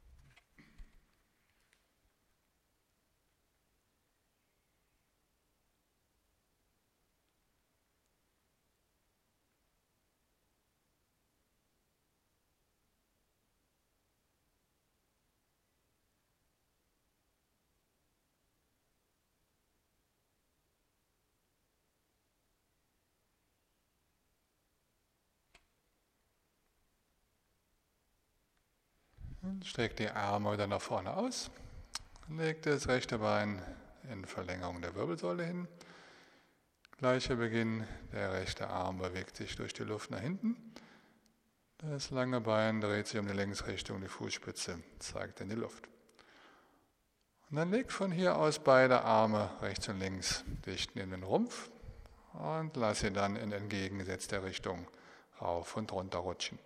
Und streck die Arme wieder nach vorne aus. Leg das rechte Bein in Verlängerung der Wirbelsäule hin. Gleicher Beginn, der rechte Arm bewegt sich durch die Luft nach hinten. Das lange Bein dreht sich um die Längsrichtung, die Fußspitze zeigt in die Luft. Und dann leg von hier aus beide Arme rechts und links dicht neben den Rumpf und lass sie dann in entgegengesetzter Richtung rauf und runter rutschen.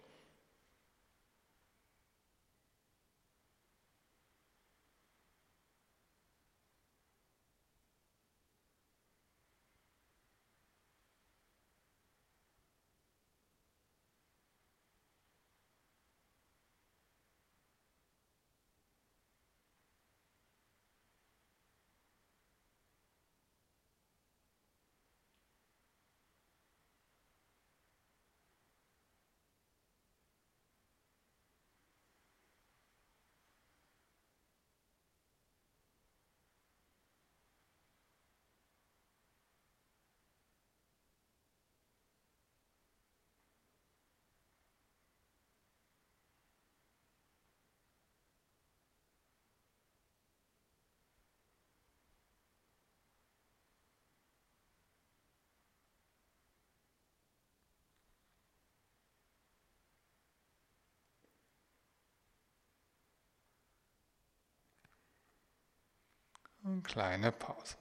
Eine kleine Pause.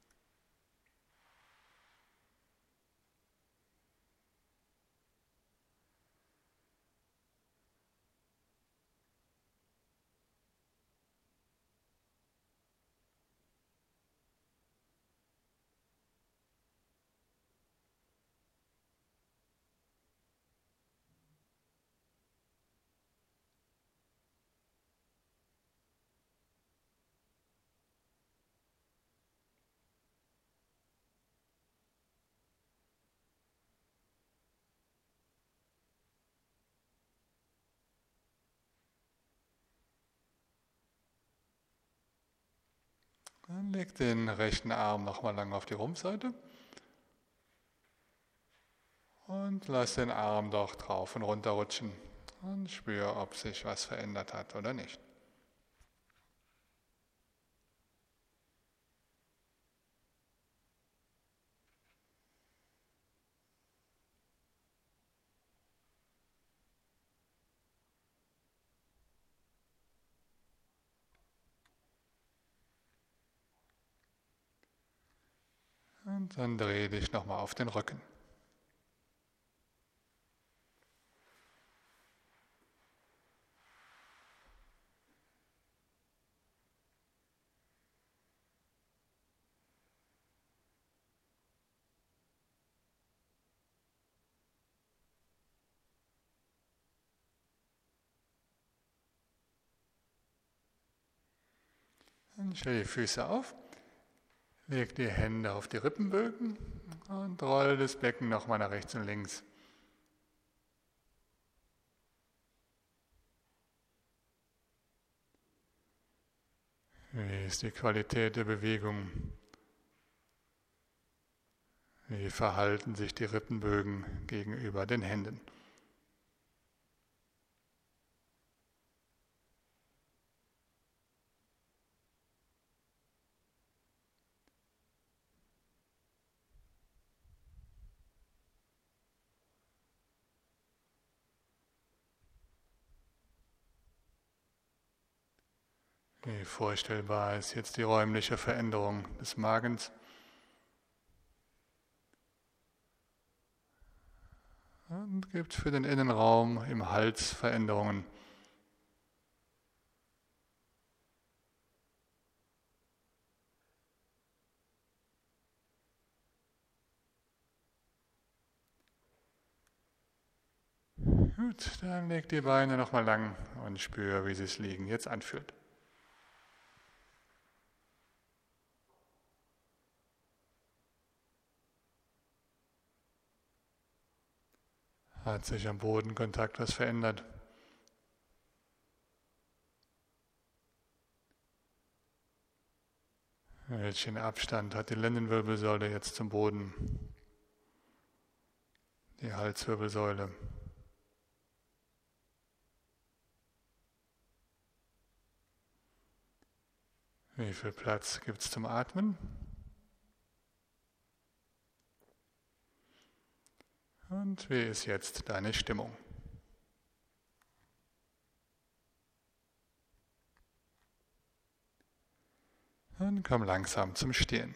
Dann leg den rechten Arm nochmal lang auf die Rumpfseite und lass den Arm dort rauf und runter rutschen und spür, ob sich was verändert hat oder nicht. Und dann dreh dich nochmal auf den Rücken. Dann stell die Füße auf, leg die Hände auf die Rippenbögen und roll das Becken nochmal nach rechts und links. Wie ist die Qualität der Bewegung? Wie verhalten sich die Rippenbögen gegenüber den Händen? Wie vorstellbar ist jetzt die räumliche Veränderung des Magens. Und gibt für den Innenraum im Hals Veränderungen. Gut, dann leg die Beine nochmal lang und spür, wie sich Liegen jetzt anfühlt. Hat sich am Bodenkontakt was verändert? Welchen Abstand hat die Lendenwirbelsäule jetzt zum Boden? Die Halswirbelsäule. Wie viel Platz gibt es zum Atmen? Und wie ist jetzt deine Stimmung? Dann komm langsam zum Stehen.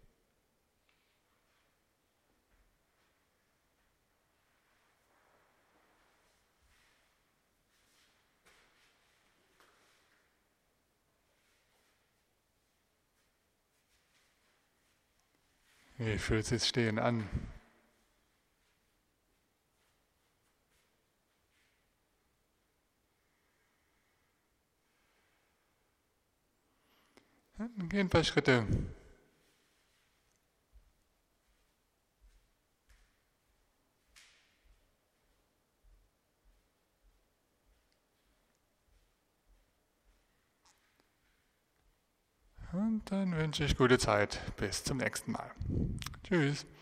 Wie fühlt sich Stehen an? Dann geh ein paar Schritte. Und dann wünsche ich gute Zeit. Bis zum nächsten Mal. Tschüss.